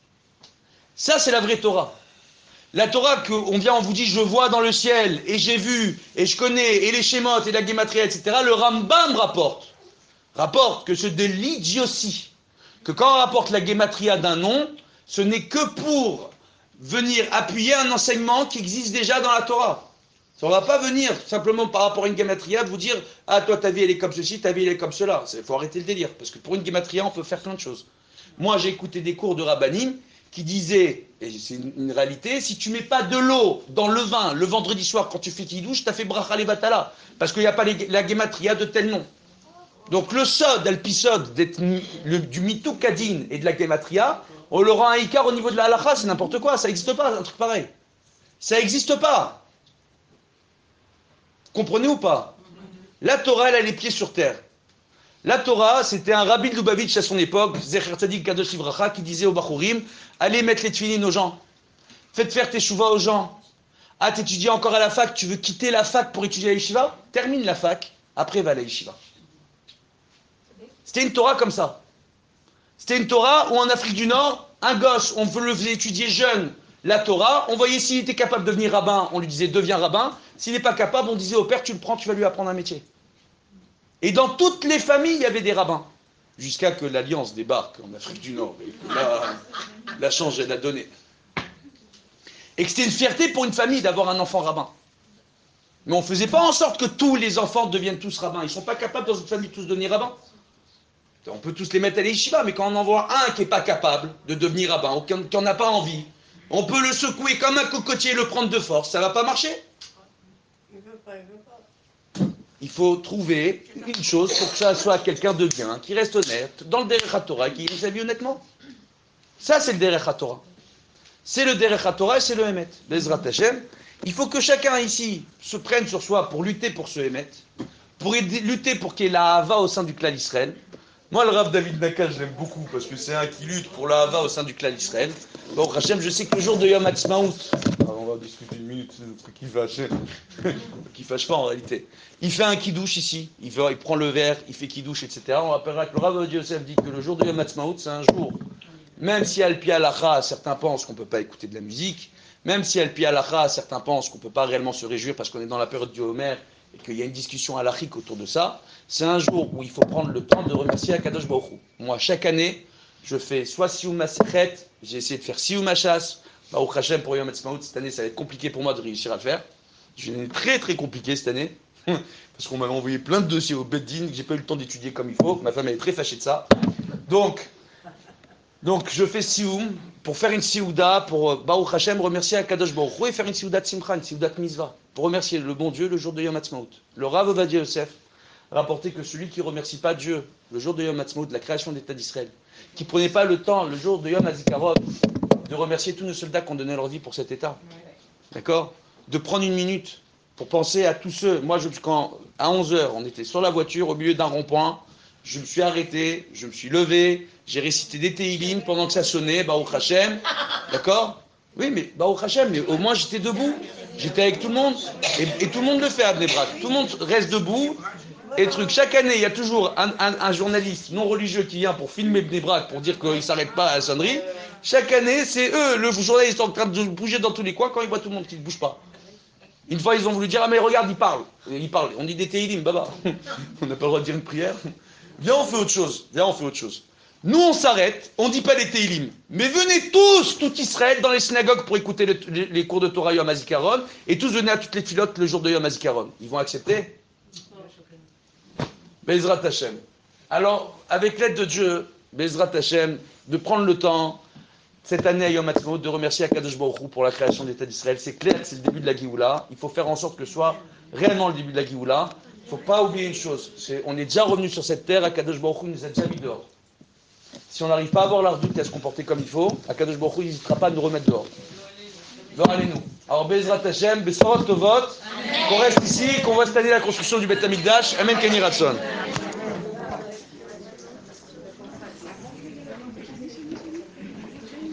Ça, c'est la vraie Torah. La Torah qu'on vient, on vous dit, je vois dans le ciel, et j'ai vu, et je connais, et les Shemot, et la Gematria, et cetera. Le Rambam rapporte, rapporte que c'est de l'idiotie. Que quand on rapporte la Gematria d'un nom, ce n'est que pour venir appuyer un enseignement qui existe déjà dans la Torah. On ne va pas venir simplement par rapport à une gematria vous dire « Ah, toi, ta vie, elle est comme ceci, ta vie, elle est comme cela. » Il faut arrêter le délire, parce que pour une gematria, on peut faire plein de choses. Moi, j'ai écouté des cours de rabbanim qui disaient, et c'est une, une réalité, si tu mets pas de l'eau dans le vin le vendredi soir quand tu fais kidouche, tu as fait bracha levatala, parce qu'il n'y a pas les, la gematria de tel nom. Donc le sod, alpisod, du mitou kadin et de la gematria, on le rend un ikar au niveau de la halacha, c'est n'importe quoi, ça n'existe pas, un truc pareil. Ça n'existe pas. Comprenez ou pas? La Torah, elle a les pieds sur terre. La Torah, c'était un Rabbi de Lubavitch à son époque, Zecher Tzadik Kadosh Livracha, qui disait aux Bachurim, allez mettre les tefillin aux gens. Faites faire tes chouvas aux gens. Ah, t'étudies encore à la fac, tu veux quitter la fac pour étudier à la yeshiva? Termine la fac, après va à la yeshiva. C'était une Torah comme ça. C'était une Torah où en Afrique du Nord, un gosse, on le faisait étudier jeune, la Torah, on voyait s'il était capable de devenir rabbin, on lui disait deviens rabbin. S'il n'est pas capable, on disait au père, tu le prends, tu vas lui apprendre un métier. Et dans toutes les familles, il y avait des rabbins. Jusqu'à que l'Alliance débarque en Afrique du Nord. Et là, la change, elle a donné. Et que c'était une fierté pour une famille d'avoir un enfant rabbin. Mais on ne faisait pas en sorte que tous les enfants deviennent tous rabbins. Ils ne sont pas capables dans une famille de tous devenir rabbins. On peut tous les mettre à l'Yeshiva, mais quand on en voit un qui n'est pas capable de devenir rabbin, ou qui n'en a pas envie, on peut le secouer comme un cocotier et le prendre de force. Ça ne va pas marcher. Il veut pas, il veut pas. Il faut trouver une chose pour que ça soit quelqu'un de bien, qui reste honnête, dans le Derech HaTorah, qui vit sa vie honnêtement. Ça, c'est le Derech HaTorah. C'est le Derech HaTorah et c'est le Emet. Bezrat Hashem. Il faut que chacun ici se prenne sur soi pour lutter pour ce Emet, pour lutter pour qu'il y ait la Hava au sein du clan Israël. Moi, le Rav David Nakal, je l'aime beaucoup parce que c'est un qui lutte pour la Hava au sein du clan Israël. Bon, Hachem, je sais que le jour de Yom Ha'atzmaut, on va discuter une minute, c'est le truc qui fâche, qui fâche pas en réalité. Il fait un kidouche ici, il, fait, il prend le verre, il fait kidouche, et cetera. On rappellera que le Rav Yosef dit que le jour de Yom Ha'atzmaut, c'est un jour, même si Al Pi Halacha, certains pensent qu'on ne peut pas écouter de la musique, même si Al Pi Halacha, certains pensent qu'on ne peut pas réellement se réjouir parce qu'on est dans la période du Homer et qu'il y a une discussion halachique autour de ça, c'est un jour où il faut prendre le temps de remercier Akadosh Baruch Hu. Moi, chaque année, je fais soit Sioum Masechet, j'ai essayé de faire Sioum Hachas, Baruch Hashem pour Yom Ha'atzmaut, cette année ça va être compliqué pour moi de réussir à le faire. Je l'ai très très compliqué cette année, parce qu'on m'avait envoyé plein de dossiers au Beddin, que j'ai pas eu le temps d'étudier comme il faut, que ma femme elle est très fâchée de ça. Donc, donc je fais Sioum, pour faire une Siouda, pour Baruch Hashem remercier Akadosh Baruch Hu et faire une Siouda de Simcha, une Siouda de Mitzvah, pour remercier le bon Dieu le jour de Yom Ha'atzmaut. Le Rav Ovadia Yosef rapportait que celui qui ne remercie pas Dieu le jour de Yom Ha'atzmaut, de la création de l'État d'Israël, qui ne prenait pas le temps le jour de Yom HaZikaron de remercier tous nos soldats qui ont donné leur vie pour cet État. D'accord? De prendre une minute pour penser à tous ceux. Moi, je, quand à onze heures, on était sur la voiture au milieu d'un rond-point, je me suis arrêté, je me suis levé, j'ai récité des Teilim pendant que ça sonnait, Baruch Hashem. D'accord? Oui, mais Baruch Hashem, mais au moins j'étais debout. J'étais avec tout le monde. Et, et tout le monde le fait à Bnei Brak. Tout le monde reste debout. Et truc, chaque année, il y a toujours un, un, un journaliste non religieux qui vient pour filmer Bnei Brak, pour dire qu'il ne s'arrête pas à la sonnerie. Chaque année, c'est eux, le journaliste en train de bouger dans tous les coins quand il voit tout le monde qui ne bouge pas. Une fois, ils ont voulu dire, ah mais regarde, il parle. Il parle. On dit des Teilim, baba. On n'a pas le droit de dire une prière. Viens, on fait autre chose. Viens, on fait autre chose. Nous, on s'arrête, on ne dit pas les Teilim. Mais venez tous, tout Israël, dans les synagogues pour écouter le, les, les cours de Torah Yom HaZikaron. Et tous venez à toutes les filotes le jour de Yom HaZikaron. Ils vont accepter? Bezrat Hashem. Alors, avec l'aide de Dieu, Bezrat Hashem, de prendre le temps, cette année à Yom HaTzmaut, de remercier Akadosh Baruch Hu pour la création de l'État d'Israël. C'est clair que c'est le début de la Géoula. Il faut faire en sorte que ce soit réellement le début de la Géoula. Il ne faut pas oublier une chose. C'est, on est déjà revenu sur cette terre, Akadosh Baruch Hu nous a déjà mis dehors. Si on n'arrive pas à avoir l'ardoute et à se comporter comme il faut, Akadosh Baruch Hu n'hésitera pas à nous remettre dehors. Dehors, allez-nous. Alors, Bezrat Hashem, Besorot Tovot, qu'on reste ici, qu'on voit cette année la construction du Beth Amikdash. Amen, Kenny Ratson.